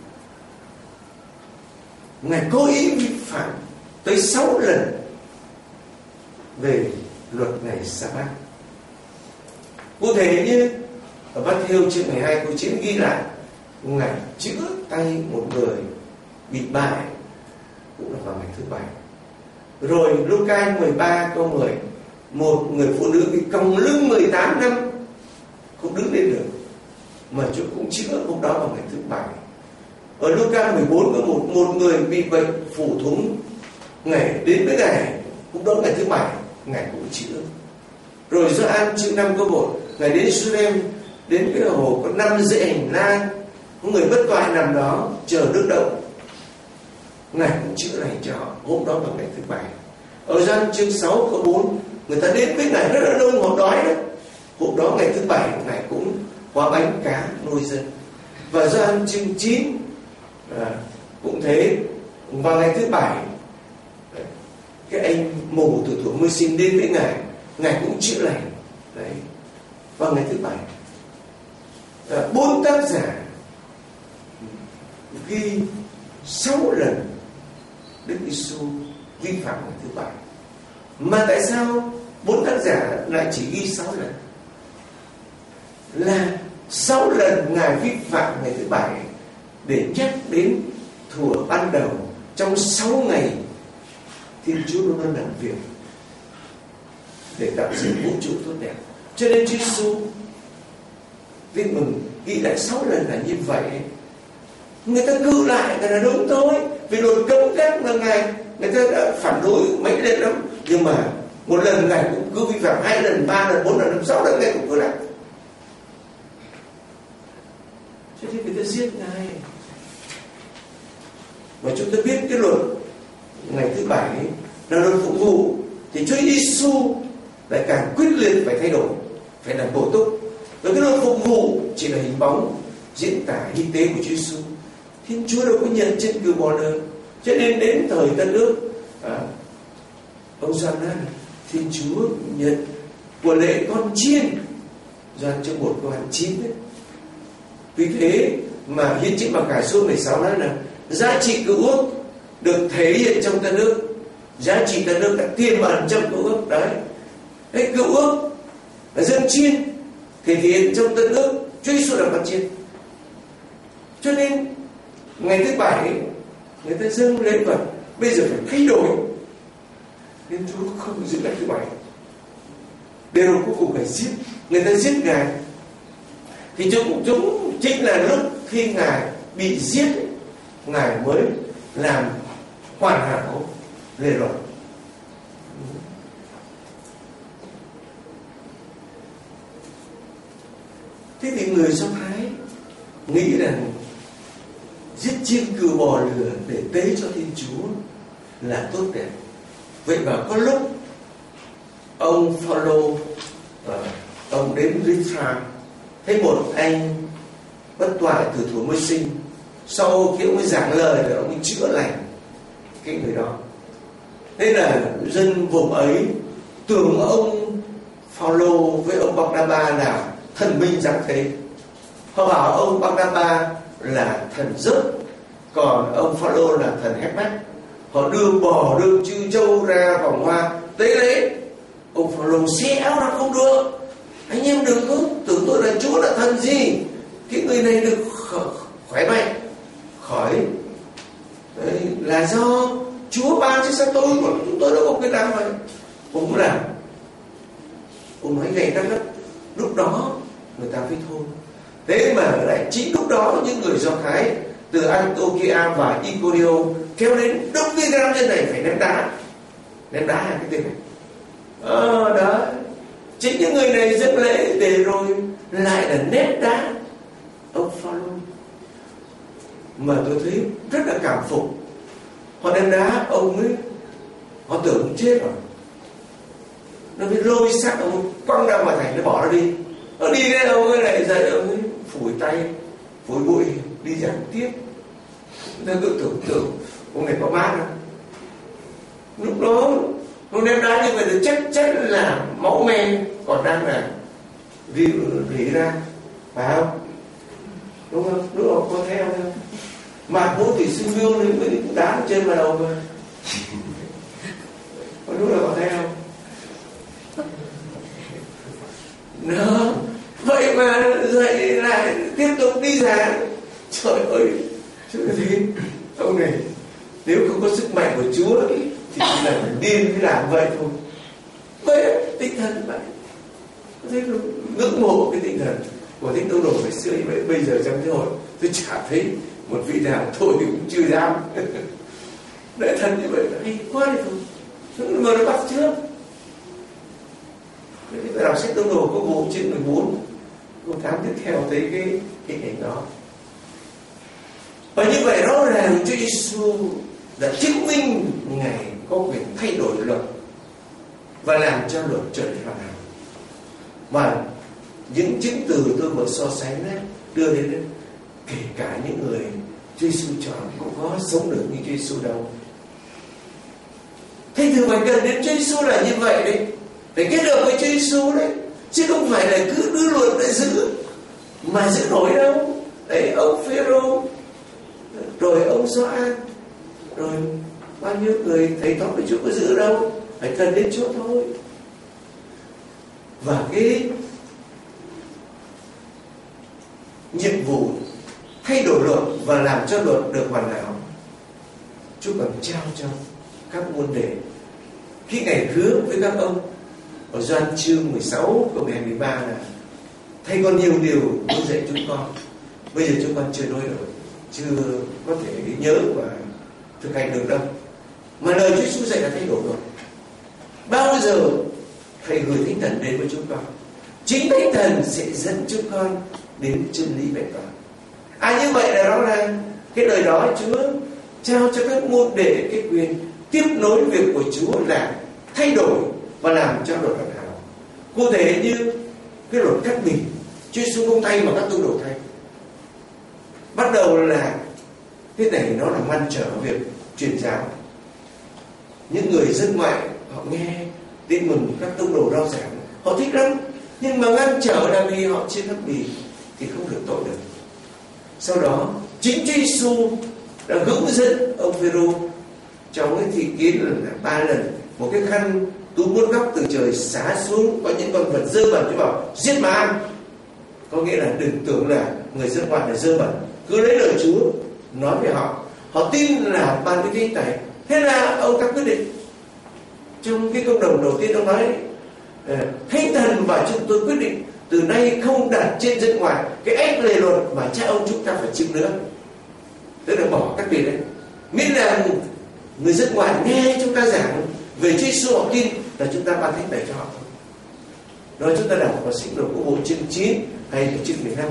Ngài cố ý vi phạm tới 6 lần về luật ngày Sa-bát. Cụ thể như ở Matthew chương 12 câu 9 ghi lại Ngài chữa tay một người bị bại cũng là vào ngày thứ 7. Rồi Luca 13 câu 10, một người phụ nữ bị còng lưng 18 năm không đứng lên được, mà Chúa cũng chữa hôm đó vào ngày thứ 7. Ở Luca 14 có một người bị bệnh phủ thủng, ngày đến với Ngài cũng đó ngày thứ 7 Ngài cũng chữa. Rồi Gioan chương 5 câu 1, Ngài đến Jerusalem, đến cái hồ có 5 dãy hành lang, người bất toại nằm đó chờ nước động, Ngài cũng chữa lành cho họ. Hôm đó vào ngày thứ 7. Ở Gioan chương 6 câu 4, người ta đến với Ngài rất là đông, họ đói đấy. Hôm đó ngày thứ 7, Ngài cũng hóa bánh cá nuôi dân. Và Gioan chương 9 cũng thế, vào ngày thứ 7, cái anh mù từ thuở mới sinh đến với Ngài, Ngài cũng chữa lành đấy. Vào ngày thứ 7, 4 tác giả ghi 6 lần Đức Giêsu vi phạm ngày thứ 7. Mà tại sao 4 tác giả lại chỉ ghi 6 lần? Là 6 lần Ngài vi phạm ngày thứ 7 để nhắc đến thuở ban đầu trong 6 ngày Thiên Chúa luôn luôn làm việc để tạo dựng vũ trụ tốt đẹp. Cho nên Chúa Giêsu Tin mừng ghi lại 6 lần là như vậy. Người ta cự lại là đúng thôi, vì luật cấm các là Ngài, người ta đã phản đối mấy lần lắm, nhưng mà một lần Ngài cũng cứ vi phạm, 2 lần, 3 lần, 4 lần, 6 lần Ngài cũng cứ lại. Cho nên người ta giết Ngài. Và chúng ta biết cái luật ngày thứ 7 là luật phục vụ, thì Chúa Giêsu lại càng quyết liệt phải thay đổi, phải làm bổ túc. Và cái luật phục vụ chỉ là hình bóng diễn tả hy tế của Chúa Giêsu. Thiên Chúa đâu có nhận chân cừu bò lợn. Cho nên đến thời Tân Ước, ông Gioan nói Thiên Chúa nhận của lễ con chiên. Gioan chương 1 câu 9 đấy. Vì thế mà Hiến Chính Mặc Khải số 16 nói là giá trị cựu ước được thể hiện trong Tân Ước. Giá trị Tân Ước đã tiềm ẩn trong cựu ước đấy. Cái cựu ước là dân chiên thể hiện trong Tân Ước, Chúa Giêsu là con chiên. Cho nên ngày thứ 7 người ta dâng lễ vật, bây giờ phải thay đổi, nên Chúa không giữ lại thứ 7. Để rồi cuối cùng phải giết, người ta giết Ngài. Thì chúng chính là lúc khi Ngài bị giết, Ngài mới làm hoàn hảo lề luật. Thế thì người Do Thái nghĩ rằng giết chiên cừu bò lửa để tế cho Thiên Chúa là tốt đẹp. Vậy mà có lúc ông Phaolô ông đến Lystra, thấy một anh bất toại từ thuở mới sinh, sau khi ông ấy giảng lời thì ông ấy chữa lành cái người đó. Thế là dân vùng ấy tưởng ông Phaolô với ông Barnaba là thần minh giáng thế. Họ bảo ông Barnaba là thần rớt, còn ông Phaolô là thần hép mắt. Họ đưa bò đưa chư trâu ra vòng hoa tế lễ. Ông Phaolô xé áo ra không được. Anh em đừng có tưởng tôi là Chúa là thần gì, cái người này được khỏe mạnh khỏi đấy, là do Chúa ban chứ sao tôi đâu có cái nào vậy. Ông cũng làm, ông nói gay gắt lắm. Lúc đó người ta phải thôi. Thế mà lại chính lúc đó những người Do Thái từ Antiochia và Iconio kéo đến đông cái nam nhân này phải ném đá hai cái tên này. Đó, chính những người này dâng lễ để rồi lại là ném đá ông Phaolô. Mà tôi thấy rất là cảm phục. Họ ném đá ông ấy, họ tưởng ông chết rồi, nó mới lôi xác ông quăng ra ngoài thành, nó bỏ nó đi. Nó đi đến ông ấy lại dậy, ông ấy phủi tay phủi bụi đi giảng tiếp. Nó cứ tưởng tượng ông này có mát không. Lúc đó ông ném đá như vậy thì chắc chắn là máu men còn đang là rỉ ra, phải không? Đúng không? Lúc đó có theo không? Mà bố thì sinh vương nên mới đá trên vào đầu mà. Còn lúc đó có theo không? Nó vậy mà dậy lại tiếp tục đi giảng. Trời ơi, chứ thế ông này nếu không có sức mạnh của Chúa ấy, thì chỉ là phải điên mới làm vậy thôi. Vậy tinh thần vậy, có thấy ngưỡng mộ cái tinh thần của Thích Tông Đồ ngày xưa như vậy. Bây giờ trong thế hội tôi chả thấy một vị nào thôi thì cũng chưa dám. Để thân như vậy là hay quá đi thôi, mà nó bắt trước. Cái đọc sách Tông Đồ có 4 trên 14 câu 8 tiếp theo thấy cái hình ảnh đó. Và như vậy rõ ràng Chúa Giêsu đã chứng minh Ngài có quyền thay đổi luật và làm cho luật trở nên hoàn hảo. Và những chứng từ tôi vừa so sánh đấy, đưa đến kể cả những người Chúa Giêsu chọn cũng có sống được như Chúa Giêsu đâu. Thế thì phải cần đến Chúa Giêsu là như vậy đấy, phải kết hợp với Chúa Giêsu đấy, chứ không phải là cứ đưa luật để giữ mà giữ nổi đâu. Đấy, ông Phêrô, rồi ông Gioan, rồi bao nhiêu người thầy tóm với Chúa có giữ đâu, phải cần đến Chúa thôi. Và cái nhiệm vụ thay đổi luật và làm cho luật được hoàn hảo, Chúa còn trao cho các môn đệ khi Ngài hứa với các ông ở Gioan chương 16 câu 13 là: thầy còn nhiều điều muốn dạy chúng con, bây giờ chúng con chưa nói được, chưa có thể nhớ và thực hành được đâu. Mà lời Chúa Giêsu dạy là thay đổi rồi. Bao giờ thầy gửi Thánh Thần đến với chúng con, chính Thánh Thần sẽ dẫn chúng con đến chân lý vẹn toàn. Như vậy là đó là cái lời đó Chúa trao cho các môn đệ cái quyền tiếp nối việc của Chúa là thay đổi và làm cho luật hoàn hảo. Cụ thể như cái luật cắt bì, Chúa Giêsu không thay mà các tông đồ thay. Bắt đầu là cái này nó là ngăn trở việc truyền giáo. Những người dân ngoại họ nghe tin mừng các tông đồ rao giảng, họ thích lắm, nhưng mà ngăn trở là vì họ chưa cắt bì thì không được tội được. Sau đó chính Chúa Giêsu đã hướng dẫn ông Phêrô trong cái thị kiến là 3 lần một cái khăn túi muôn góc từ trời xá xuống, có những con vật dơ bẩn, Chúa bảo giết mà ăn. Có nghĩa là đừng tưởng là người dân ngoại là dơ bẩn, cứ lấy lời Chúa nói về họ, họ tin là ban cái thánh tẩy. Thế là ông ta quyết định trong cái công đồng đầu tiên ông nói: Thánh Thần và chúng tôi quyết định từ nay không đặt trên dân ngoại cái ách lề luật mà cha ông chúng ta phải chịu nữa. Tức là bỏ các việc đấy, miễn là người dân ngoại nghe chúng ta giảng về Chúa Giêsu, họ tin là chúng ta ban thánh tẩy cho họ. Đó chúng ta đọc vào sách Đồ Công Vụ chương 9 hay là chương 15.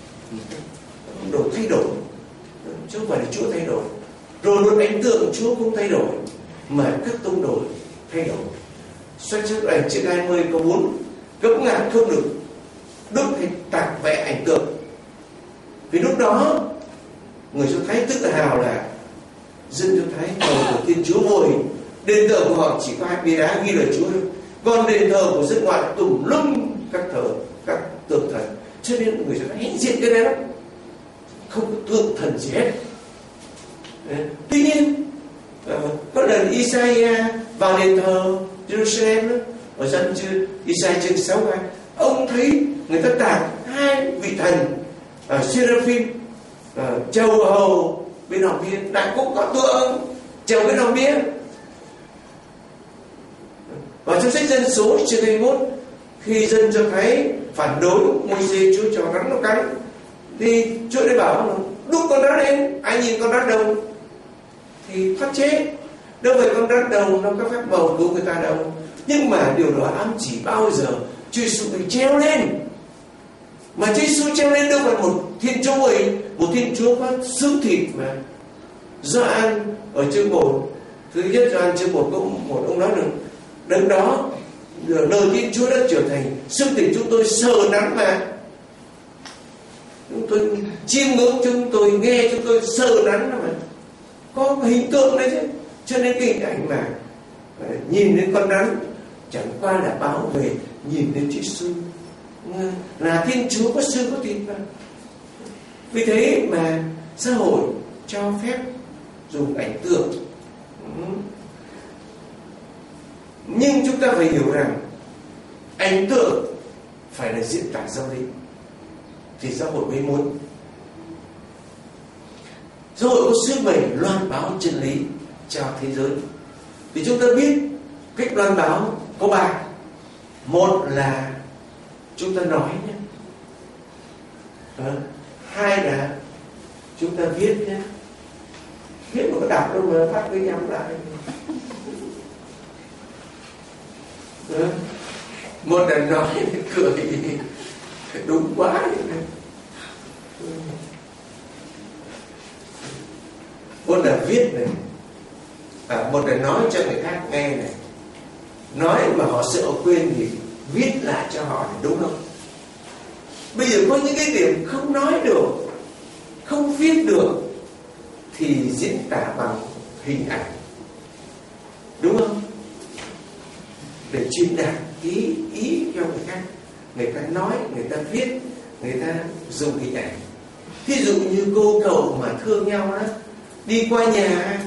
Đồ thay đổi, chứ không phải là Chúa thay đổi. Rồi luật ảnh tượng Chúa cũng thay đổi, mà các tông đồ thay đổi. Sách ảnh chương 20 câu 4: cấm ngặt không được đúc hay tạc vẽ ảnh tượng. Vì lúc đó người Do Thái tự hào là dân Do Thái thờ của Thiên Chúa vội, đền thờ của họ chỉ có 2 bia đá ghi lời Chúa thôi, còn đền thờ của dân ngoại tùm lum các tượng thần. Cho nên người Do Thái hãnh diện cái đó lắm, không có tượng thần gì hết. Tuy nhiên có lần Isaiah vào đền thờ Jerusalem ở dân Isaiah chương 62, ông thấy người ta tạc 2 vị thần Seraphim chầu hầu bên hòm bia, lại cũng có tượng chầu bên hòm bia. Và trong sách Dân Số chương 21, khi dân Do Thái phản đối Môi-se, Chúa cho rắn nó cắn, thì Chúa đã bảo đúc con rắn lên, ai nhìn con rắn đầu thì thoát chết. Đâu phải con rắn đầu nó có phép màu cứu người ta đâu. Nhưng mà điều đó ám chỉ bao giờ Chúa Giêsu bị treo lên. Mà Chúa Giêsu treo lên đâu phải một Thiên Chúa ấy, một Thiên Chúa có xương thịt mà. Gioan ở chương 1, thứ nhất Gioan chương 1 câu 1, ông nói rằng đấng đó lời Thiên Chúa đã trở thành xương thịt, chúng tôi sờ nắn mà, chúng tôi chiêm ngưỡng, chúng tôi nghe, chúng tôi sờ nắn mà, có hình tượng đấy chứ. Cho nên cái hình ảnh mà nhìn đến con rắn chẳng qua là báo về nhìn đến Chúa Giêsu là Thiên Chúa có xương có thịt mà. Vì thế mà xã hội cho phép dùng ảnh tượng. Nhưng chúng ta phải hiểu rằng ảnh tượng phải là diễn tả giáo lý thì xã hội mới muốn. Xã hội có sứ mệnh loan báo chân lý cho thế giới. Thì chúng ta biết cách loan báo có 3. Một là chúng ta nói nhé. 2 là chúng ta viết nhé. Viết mà có đọc đâu mà phát với nhắm lại. Một là nói cười đúng quá. một là viết này, một là nói cho người khác nghe này. Nói mà họ sợ quên thì viết lại cho họ, đúng không? Bây giờ có những cái điểm không nói được, không viết được thì diễn tả bằng hình ảnh, đúng không? Để truyền đạt ý cho người khác. Người ta nói, người ta viết, người ta dùng hình ảnh. Thí dụ như cô cậu mà thương nhau đó, đi qua nhà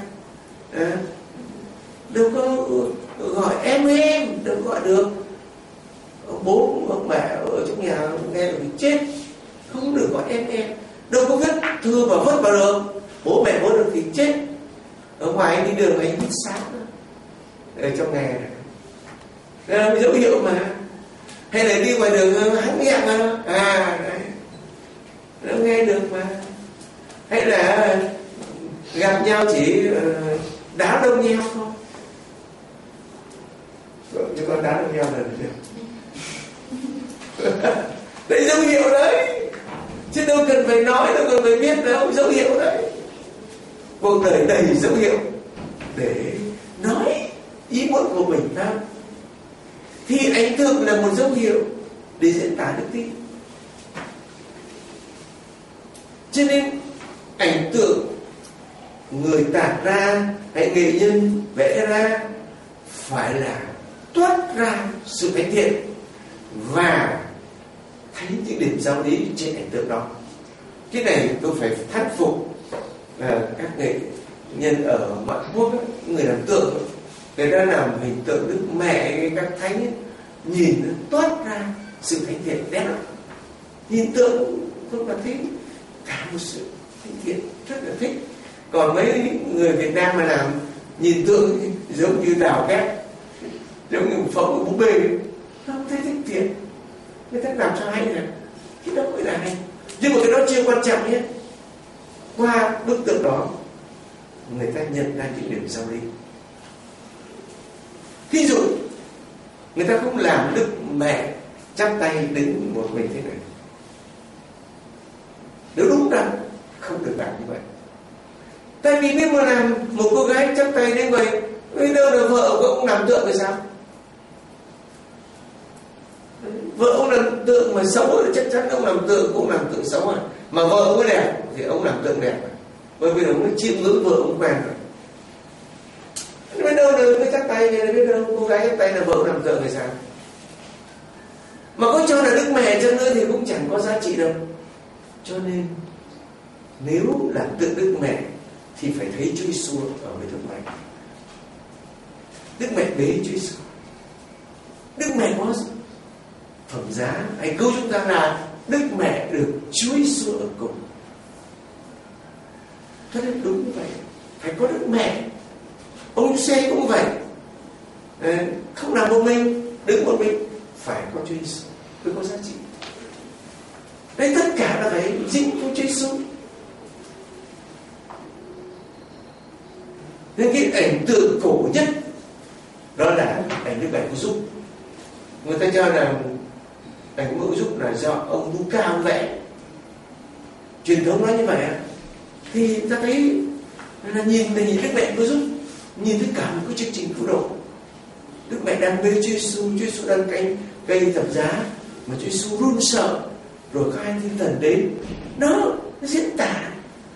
đâu có gọi em đâu gọi được. Bố ông bà ở trong nhà nghe được thì chết, không được gọi em đâu có viết thư và vứt vào được. Bố mẹ bố được thì chết. Ở ngoài anh đi đường anh hít sáng ở trong nhà này, là dấu hiệu mà. Hay là đi ngoài đường hắn miệng đấy, nó nghe được mà. Hay là gặp nhau chỉ đá đông nhau thôi. Chứ con đá đông nhau là được. Đấy dấu hiệu đấy, chứ đâu cần phải nói, đâu cần phải viết đâu, dấu hiệu đấy. Cuộc đời đầy dấu hiệu để nói ý muốn của mình ta. Thì ảnh tượng là một dấu hiệu để diễn tả đức tin. Cho nên ảnh tượng người tả ra hay nghệ nhân vẽ ra phải là toát ra sự thánh thiện và thấy những điểm giáo lý trên ảnh tượng đó. Cái này tôi phải thuyết phục các nghệ nhân ở ngoại quốc, người làm tượng, người ta làm hình tượng Đức Mẹ, các thánh ấy, nhìn nó toát ra sự thánh thiện đẹp lắm. Nhìn tượng không là thấy cả một sự thánh thiện, rất là thích. Còn mấy người Việt Nam mà làm nhìn tượng giống như đào kép, giống như một phẫu búp bê, nó không thấy thánh thiện. Người ta làm sao hay này, cái đó mới là hay. Nhưng mà cái đó chưa quan trọng nhé. Qua bức tượng đó người ta nhận ra những điểm giáo lý. Ví dụ người ta không làm Đức Mẹ chắp tay đứng một mình thế này. Nếu đúng ra không được làm như vậy. Tại vì nếu mà làm một cô gái chắp tay đến vậy, bây giờ là vợ ông làm tượng thì sao? Vợ ông làm tượng mà xấu thì chắc chắn ông làm tượng cũng làm tượng xấu à. Mà vợ ông có đẹp thì ông làm tượng đẹp à. Bởi vì ông chiêm ngưỡng vợ ông quen rồi. Biết đâu là cái chắp tay này, biết đâu cô gái chắp tay là vợ làm tượng thì sao? Mà có cho là Đức Mẹ cho nữa thì cũng chẳng có giá trị đâu. Cho nên nếu làm tượng Đức Mẹ thì phải thấy Chúa Giêsu ở với Đức Mẹ. Đức Mẹ bế Chúa Giêsu. Đức Mẹ có phẩm giá hay cứu chúng ta là Đức Mẹ được Chúa Giêsu ở cùng. Cho nên đúng như vậy, phải có Đức Mẹ. Ông Giê cũng vậy, không làm một mình, đứng một mình, phải có Chúa Giêsu mới có giá trị. Đây tất cả là phải dính của Chúa Giêsu. Nên cái ảnh tượng cổ nhất đó là ảnh Đức Mẹ Cứu Giúp. Người ta cho rằng ảnh Cứu Giúp là do ông Luca ông vẽ. Truyền thống nói như vậy à? Thì ta thấy là nhìn Đức Mẹ Cứu Giúp, nhìn thấy cả một cái chương trình cứu độ. Đức Mẹ đang bế Chúa Giêsu đang cây thập giá mà Chúa Giêsu run sợ, rồi các anh thiên thần đến. Nó diễn tả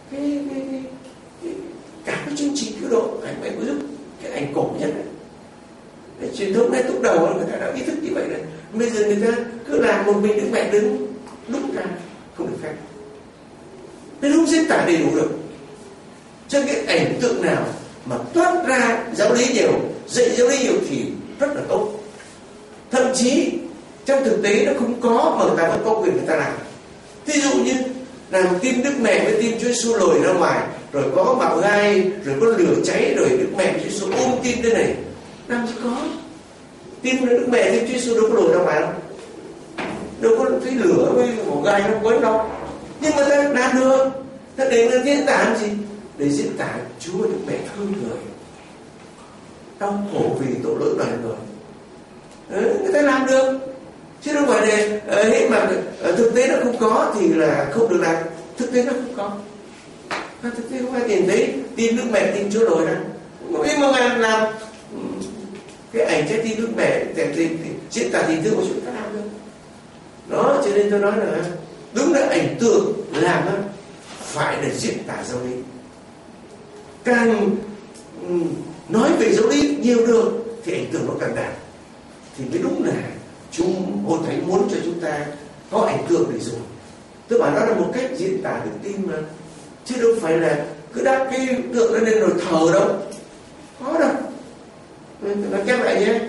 cả cái chương trình cứu độ ảnh Mẹ Cứu Giúp, cái ảnh cổ nhất đấy. Truyền thống ngay lúc đầu người ta đã ý thức như vậy rồi. Bây giờ người ta cứ làm một mình Đức Mẹ đứng, đúng ra không được phép. Nó không diễn tả đầy đủ được. Cho cái ảnh tượng nào mà toát ra giáo lý nhiều, dạy giáo lý nhiều thì rất là tốt. Thậm chí trong thực tế nó không có mà người ta vẫn có quyền người ta làm. Ví dụ như làm tim Đức Mẹ với tim Chúa Giêsu lồi ra ngoài, rồi có bạo gai, rồi có lửa cháy, rồi Đức Mẹ Chúa Giêsu ôm tim thế này, làm gì có. Tim Đức Mẹ tim Chúa Giêsu đâu có lồi ra ngoài đâu, đâu có thấy lửa với bạo gai nó quấn đâu. Nhưng mà ta làm được. Ta để nó diễn tả làm gì? Để diễn tả Chúa Đức Mẹ thương người, đau khổ vì tội lỗi loài người. Người ta làm được. Chứ đâu phải để hết mà thực tế nó không có thì là không được làm. Thực tế nó không có. Thế không ai nhìn thấy tin Đức Mẹ, tin Chúa rồi đâu. Nhưng mà Ngài làm cái ảnh trái tim Đức Mẹ để diễn tả tình thương của chúng ta làm được. Đó, cho nên tôi nói là đúng là ảnh tượng làm đó, phải để diễn tả giáo lý. Càng nói về giáo lý nhiều được thì ảnh tượng nó càng đạt. Thì mới đúng là Hội Thánh muốn cho chúng ta có ảnh tượng để dùng. Tôi bảo đó là một cách diễn tả được tin mà, chứ đâu phải là cứ đắp cái tượng đó lên rồi thờ đâu, khó đâu. Nói kép lại nhé,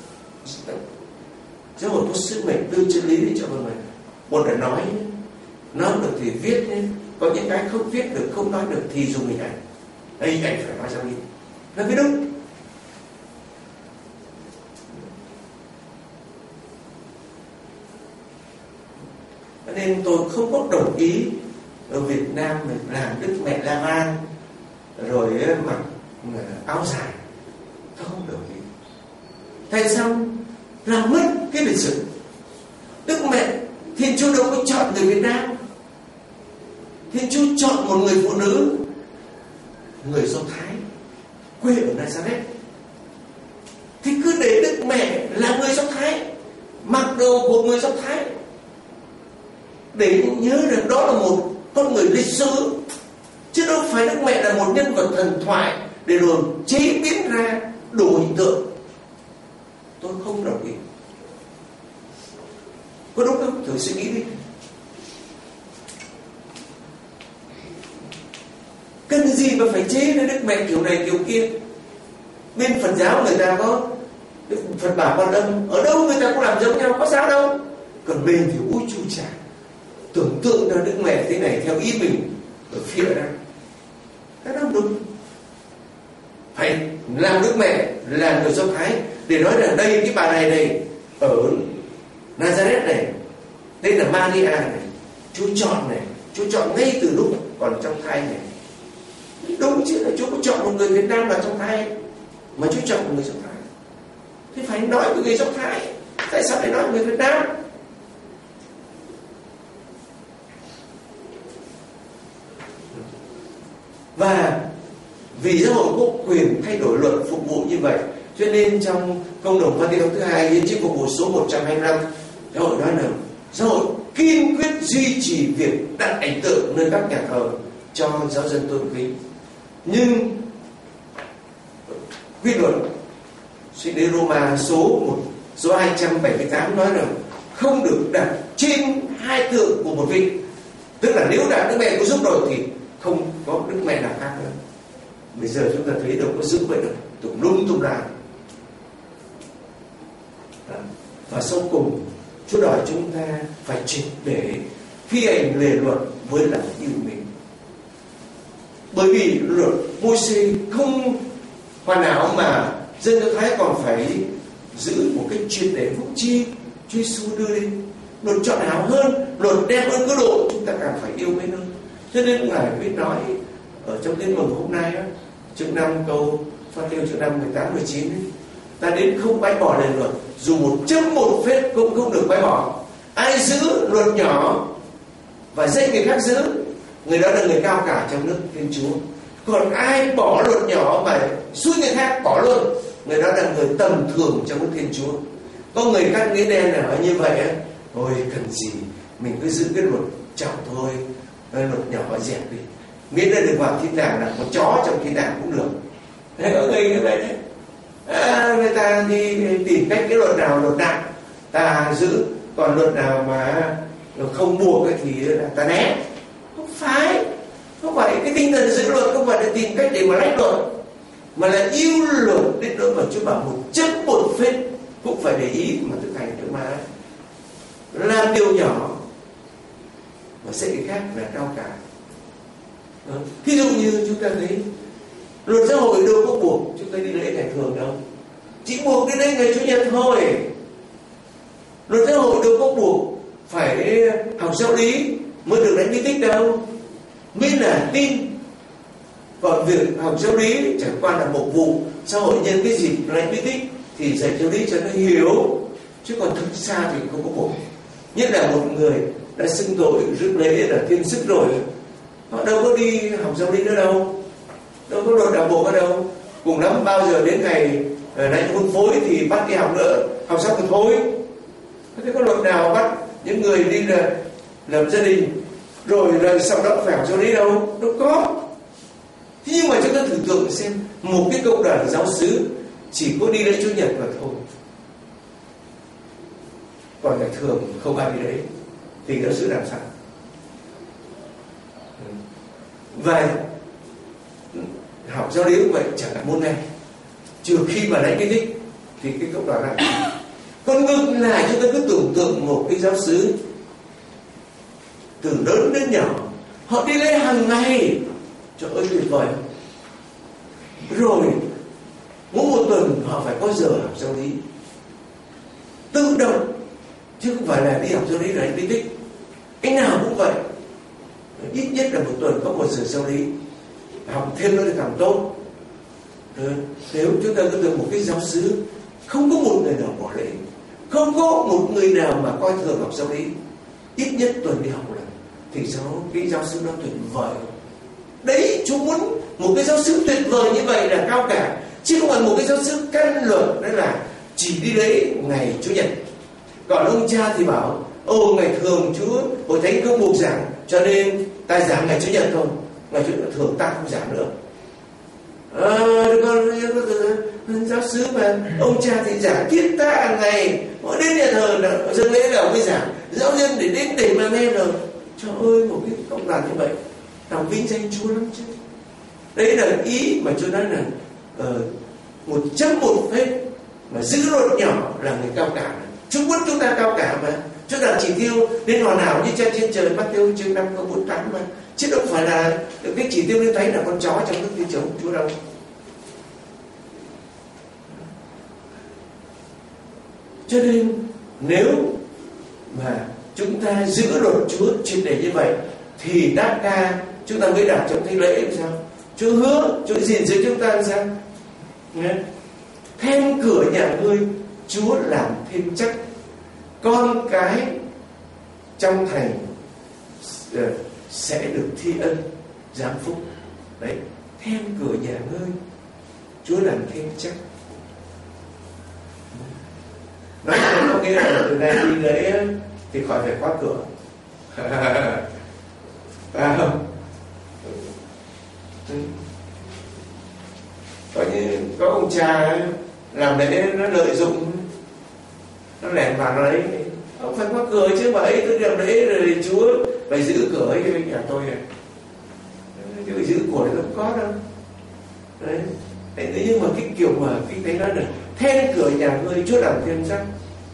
giáo hội có sứ mệnh đưa chân lý để cho mọi người. Một là nói được thì viết nhé. Có những cái không viết được, không nói được thì dùng hình ảnh. Hình ảnh phải nói giáo lý, là cái đúng. Nên tôi không có đồng ý ở Việt Nam mình làm Đức Mẹ La Vang rồi mặc áo dài. Tôi không đồng ý. Tại sao? Làm mất cái lịch sử. Đức Mẹ Thiên Chúa đâu có chọn người Việt Nam. Thiên Chúa chọn một người phụ nữ, người Do Thái, quê ở Nazareth. Thì cứ để Đức Mẹ là người Do Thái, mặc đồ của người Do Thái, để nhớ rằng đó là một con người lịch sử, chứ đâu phải Đức Mẹ là một nhân vật thần thoại để rồi chế biến ra đồ hình tượng. Tôi không đồng ý. Có đúng không? Thử suy nghĩ đi. Cần gì mà phải chế ra Đức Mẹ kiểu này kiểu kia? Bên Phật giáo người ta có Phật Bà Quan Âm, ở đâu người ta cũng làm giống nhau, có sao đâu. Còn bên thì ui chu chà, tưởng tượng ra Đức Mẹ thế này theo ý mình ở phía đó, cái đó không đúng. Phải làm Đức Mẹ là người Do Thái để nói rằng đây cái bà này ở Nazareth này, đây là Maria này, Chúa chọn ngay từ lúc còn trong thai này. Đúng chứ, là Chúa có chọn một người Việt Nam vào trong thai, mà Chúa chọn một người Do Thái. Thế phải nói với người Do Thái, tại sao lại nói người Việt Nam? Và vì giáo hội có quyền thay đổi luật phục vụ như vậy, cho nên trong công đồng Vatican thứ 2 hiến chương phục vụ số 125, giáo hội nói là giáo hội kiên quyết duy trì việc đặt ảnh tượng nơi các nhà thờ cho giáo dân tôn kính. Nhưng quy luật Sư Đế Roma số 278 nói rằng không được đặt trên hai tượng của một vị. Tức là nếu đặt Đức Mẹ có giúp rồi thì không có Đức Mẹ nào khác nữa. Bây giờ chúng ta thấy đâu có giữ vậy đâu, tùm lum tùm la. Và sau cùng Chúa đòi chúng ta phải triệt để thi hành lề luật với lòng yêu mình. Bởi vì luật Môi-se không hoàn hảo mà dân Do Thái còn phải giữ một cách triệt để phúc chi Chúa Giêsu đưa lên. Luật chọn hảo hơn, luật đẹp hơn cơ độ, chúng ta càng phải yêu mến hơn. Cho nên Ngài biết nói ở trong Tin mừng hôm nay á, chương 5 câu Phát Tiêu chương 5 18-19, ta đến không bãi bỏ lề luật, dù một chấm một phết cũng không được bãi bỏ. Ai giữ luật nhỏ và dạy người khác giữ, người đó là người cao cả trong nước Thiên Chúa. Còn ai bỏ luật nhỏ mà xúi người khác bỏ luôn, người đó là người tầm thường trong nước Thiên Chúa. Có người khác nghĩ đen là nói như vậy á, thôi cần gì mình cứ giữ cái luật trọng thôi, luật nhỏ dẹp đi, miễn là được vào thiên đàng, là một chó trong thiên đàng cũng được. Thế có người như vậy đấy. Người ta đi tìm cách cái luật nào luật nặng ta giữ, còn luật nào mà không buộc ấy thì là ta né. Không phải cái tinh thần giữ luật không phải là tìm cách để mà lách luật, mà là yêu luật đến nỗi mà Chúa bảo một chấm một phết cũng phải để ý mà thực hành được, mà làm điều nhỏ mà sẽ người khác là cao cả. Ví dụ như chúng ta thấy luật xã hội đâu có buộc chúng ta đi lễ ngày thường đâu, chỉ buộc đi lễ ngày Chủ nhật thôi. Luật xã hội đâu có buộc phải học giáo lý mới được đánh bí tích đâu, miễn là tin. Còn việc học giáo lý chẳng qua là một vụ xã hội nhân cái dịp đánh bí tích thì dạy giáo lý cho nó hiểu, chứ còn thực ra thì không có buộc. Nhất là một người đã xưng tội rước lễ là thiên sức rồi Họ đâu có đi học giáo lý nữa đâu, đâu có đội đảng bộ ở đâu. Cùng lắm bao giờ đến ngày lại hôn phối thì bắt đi học nữa, học xong rồi thôi. Thế có luật nào bắt những người đi là làm gia đình rồi sau đó phải học giáo lý đâu, đâu có. Thế nhưng mà chúng ta thử tưởng xem, một cái cộng đoàn giáo xứ chỉ có đi lễ Chủ nhật mà thôi, còn ngày thường không ai đi lễ, thì giáo xứ làm sao? Và học giáo lý cũng vậy, chẳng hạn môn này trừ khi mà lấy cái thích thì cái cộng đoàn này. Còn ngược lại, chúng ta cứ tưởng tượng một cái giáo xứ từ lớn đến nhỏ, họ đi lễ hàng ngày, trời ơi tuyệt vời. Rồi mỗi một tuần họ phải có giờ học giáo lý tự động, chứ không phải là đi học giáo lý là đi thích. Cái nào cũng vậy, ít nhất là một tuần có một giờ giáo lý, học thêm nữa thì càng tốt. Nếu chúng ta cứ tưởng một cái giáo xứ không có một người nào bỏ lễ, không có một người nào mà coi thường học giáo lý, ít nhất tuần đi học một lần, thì cái giáo xứ nó tuyệt vời. Đấy, Chúa muốn một cái giáo xứ tuyệt vời như vậy là cao cả, chứ không phải một cái giáo xứ căn luật đó là chỉ đi lễ ngày Chủ nhật. Còn ông cha thì bảo ngày thường Chúa hội thánh không buộc giảng, cho nên ta giảng ngày Chủ nhật thôi, ngày Chủ nhật thường ta không giảng nữa. Con giáo xứ mà ông cha thì giảng kiết ta hàng ngày, mỗi đến nhà thờ là dân lễ là ông mới giảng, giáo dân để đến để mà nghe lời. Trời ơi, một cái cộng đoàn như vậy làm vinh danh Chúa lắm chứ. Đấy là ý mà Chúa nói là 101 hết, mà giữ luật nhỏ là người cao cả. Chúa muốn chúng ta cao cả mà. Chúa đặt chỉ tiêu đến hoàn hảo như cha trên trời, Matthew chương 5 câu 48 mà, chứ đâu phải là cái chỉ tiêu lên thấy là con chó trong nước tiêu chống Chúa đâu. Cho nên nếu mà chúng ta giữ luật Chúa triệt để như vậy thì đáp ca chúng ta mới đạt trong thánh lễ làm sao? Chúa hứa, Chúa gìn giữ chúng ta làm sao? Then cửa nhà ngươi Chúa làm thêm chắc, con cái trong thành sẽ được thi ân giáng phúc. Đấy, then cửa nhà ngươi Chúa làm thêm chắc. Nói không có nghĩa là từ nay đi lễ thì khỏi phải khóa cửa. Phải không? Có ông cha làm lễ nó lợi dụng, nó lẻn vào nó lấy, ông phải khóa cửa chứ, mà ấy tôi làm lễ rồi Chúa phải giữ cửa ấy cho nhà tôi này, chứ giữ cửa thì không có đâu. Đấy. Thế nhưng mà cái kiểu mà cái đấy nói là then cửa nhà ngươi Chúa làm thêm chắc.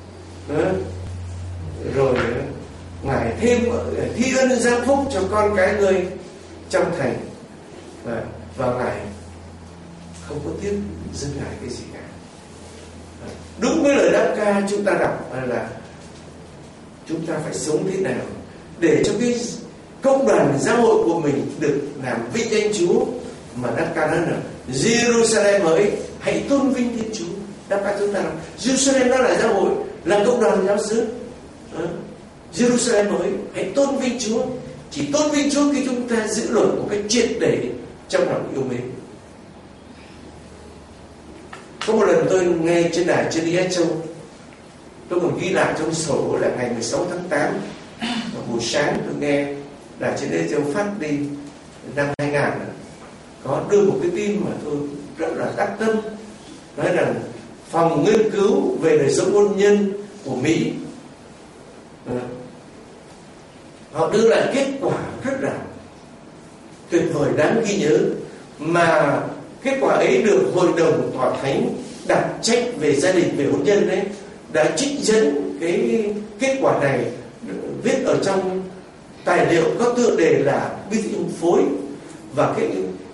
Rồi Ngài thêm thi ân giáng phúc cho con cái ngươi trong thành, và Ngài không có tiếc dâng Ngài cái gì cả. Đúng với lời đáp ca chúng ta đọc là chúng ta phải sống thế nào để cho cái công đoàn giáo hội của mình được làm vinh danh Chúa. Mà đáp ca nói là Jerusalem ấy hãy tôn vinh Thiên Chúa. Đáp ca chúng ta là Jerusalem đó là giáo hội, là cộng đoàn giáo xứ. Jerusalem ấy hãy tôn vinh Chúa. Chỉ tôn vinh Chúa khi chúng ta giữ luật một cách triệt để trong lòng yêu mến. Có một lần tôi nghe trên đài trên Ý Châu, tôi còn ghi lại trong sổ là ngày 16 tháng 8 buổi sáng tôi nghe đài trên Ý Châu phát đi năm 2000 có đưa một cái tin mà tôi rất là đắc tâm, nói rằng phòng nghiên cứu về đời sống hôn nhân của Mỹ họ đưa lại kết quả rất là tuyệt vời, đáng ghi nhớ, mà kết quả ấy được Hội đồng Tòa Thánh đặc trách về gia đình, về hôn nhân đấy đã trích dẫn cái kết quả này, viết ở trong tài liệu có tựa đề là Bí thị hôn phối. Và cái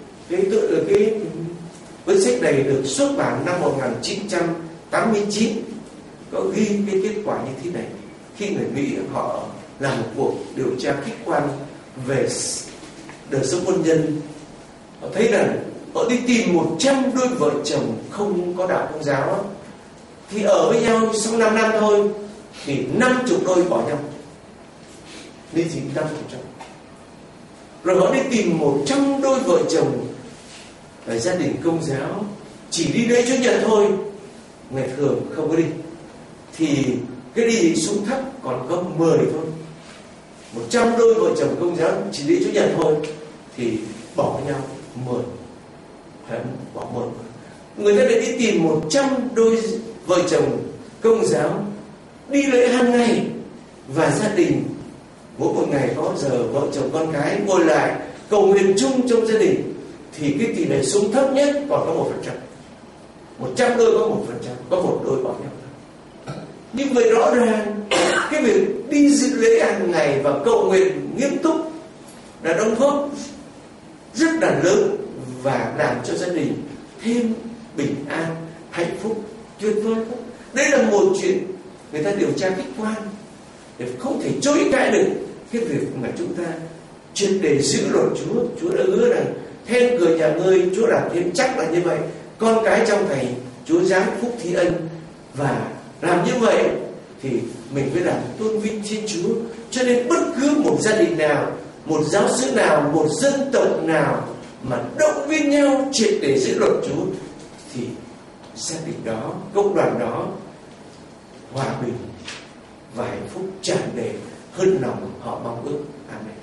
cuốn sách này được xuất bản năm 1989, có ghi cái kết quả như thế này. Khi người Mỹ họ làm một cuộc điều tra khách quan về đời sống hôn nhân, họ thấy rằng họ đi tìm 100 đôi vợ chồng không có đạo Công giáo thì ở với nhau sau 5 năm thôi thì 50 đôi bỏ nhau, ly dị 50%. Rồi họ đi tìm 100 đôi vợ chồng ở gia đình Công giáo, chỉ đi lễ Chúa Nhật thôi, ngày thường không có đi. Thì cái đi xuống thấp còn có 10 thôi. 100 đôi vợ chồng Công giáo chỉ đi Chúa Nhật thôi thì bỏ nhau 10. Bỏ 10. Người ta lại đi tìm 100 đôi vợ chồng Công giáo đi lễ hàng ngày, và gia đình mỗi một ngày có giờ vợ chồng con cái ngồi lại cầu nguyện chung trong gia đình, thì cái tỷ lệ xuống thấp nhất còn có 1%. 100 đôi có 1%, có một đôi bỏ nhau. Như vậy rõ ràng cái việc đi dự lễ hàng ngày và cầu nguyện nghiêm túc là đóng góp rất là lớn và làm cho gia đình thêm bình an, hạnh phúc, tuyệt vời. Đây là một chuyện người ta điều tra khách quan, để không thể chối cãi được cái việc mà chúng ta triệt để giữ luật Chúa. Chúa đã hứa rằng then cửa nhà ngươi Chúa làm thêm chắc là như vậy, con cái trong thầy Chúa giáng phúc thi ân. Và làm như vậy thì mình phải làm tôn vinh Thiên Chúa. Cho nên bất cứ một gia đình nào, một giáo xứ nào, một dân tộc nào mà động viên nhau triệt để giữ luật Chúa thì gia đình đó, công đoàn đó hòa bình và hạnh phúc tràn đầy hơn lòng họ mong ước. Amen.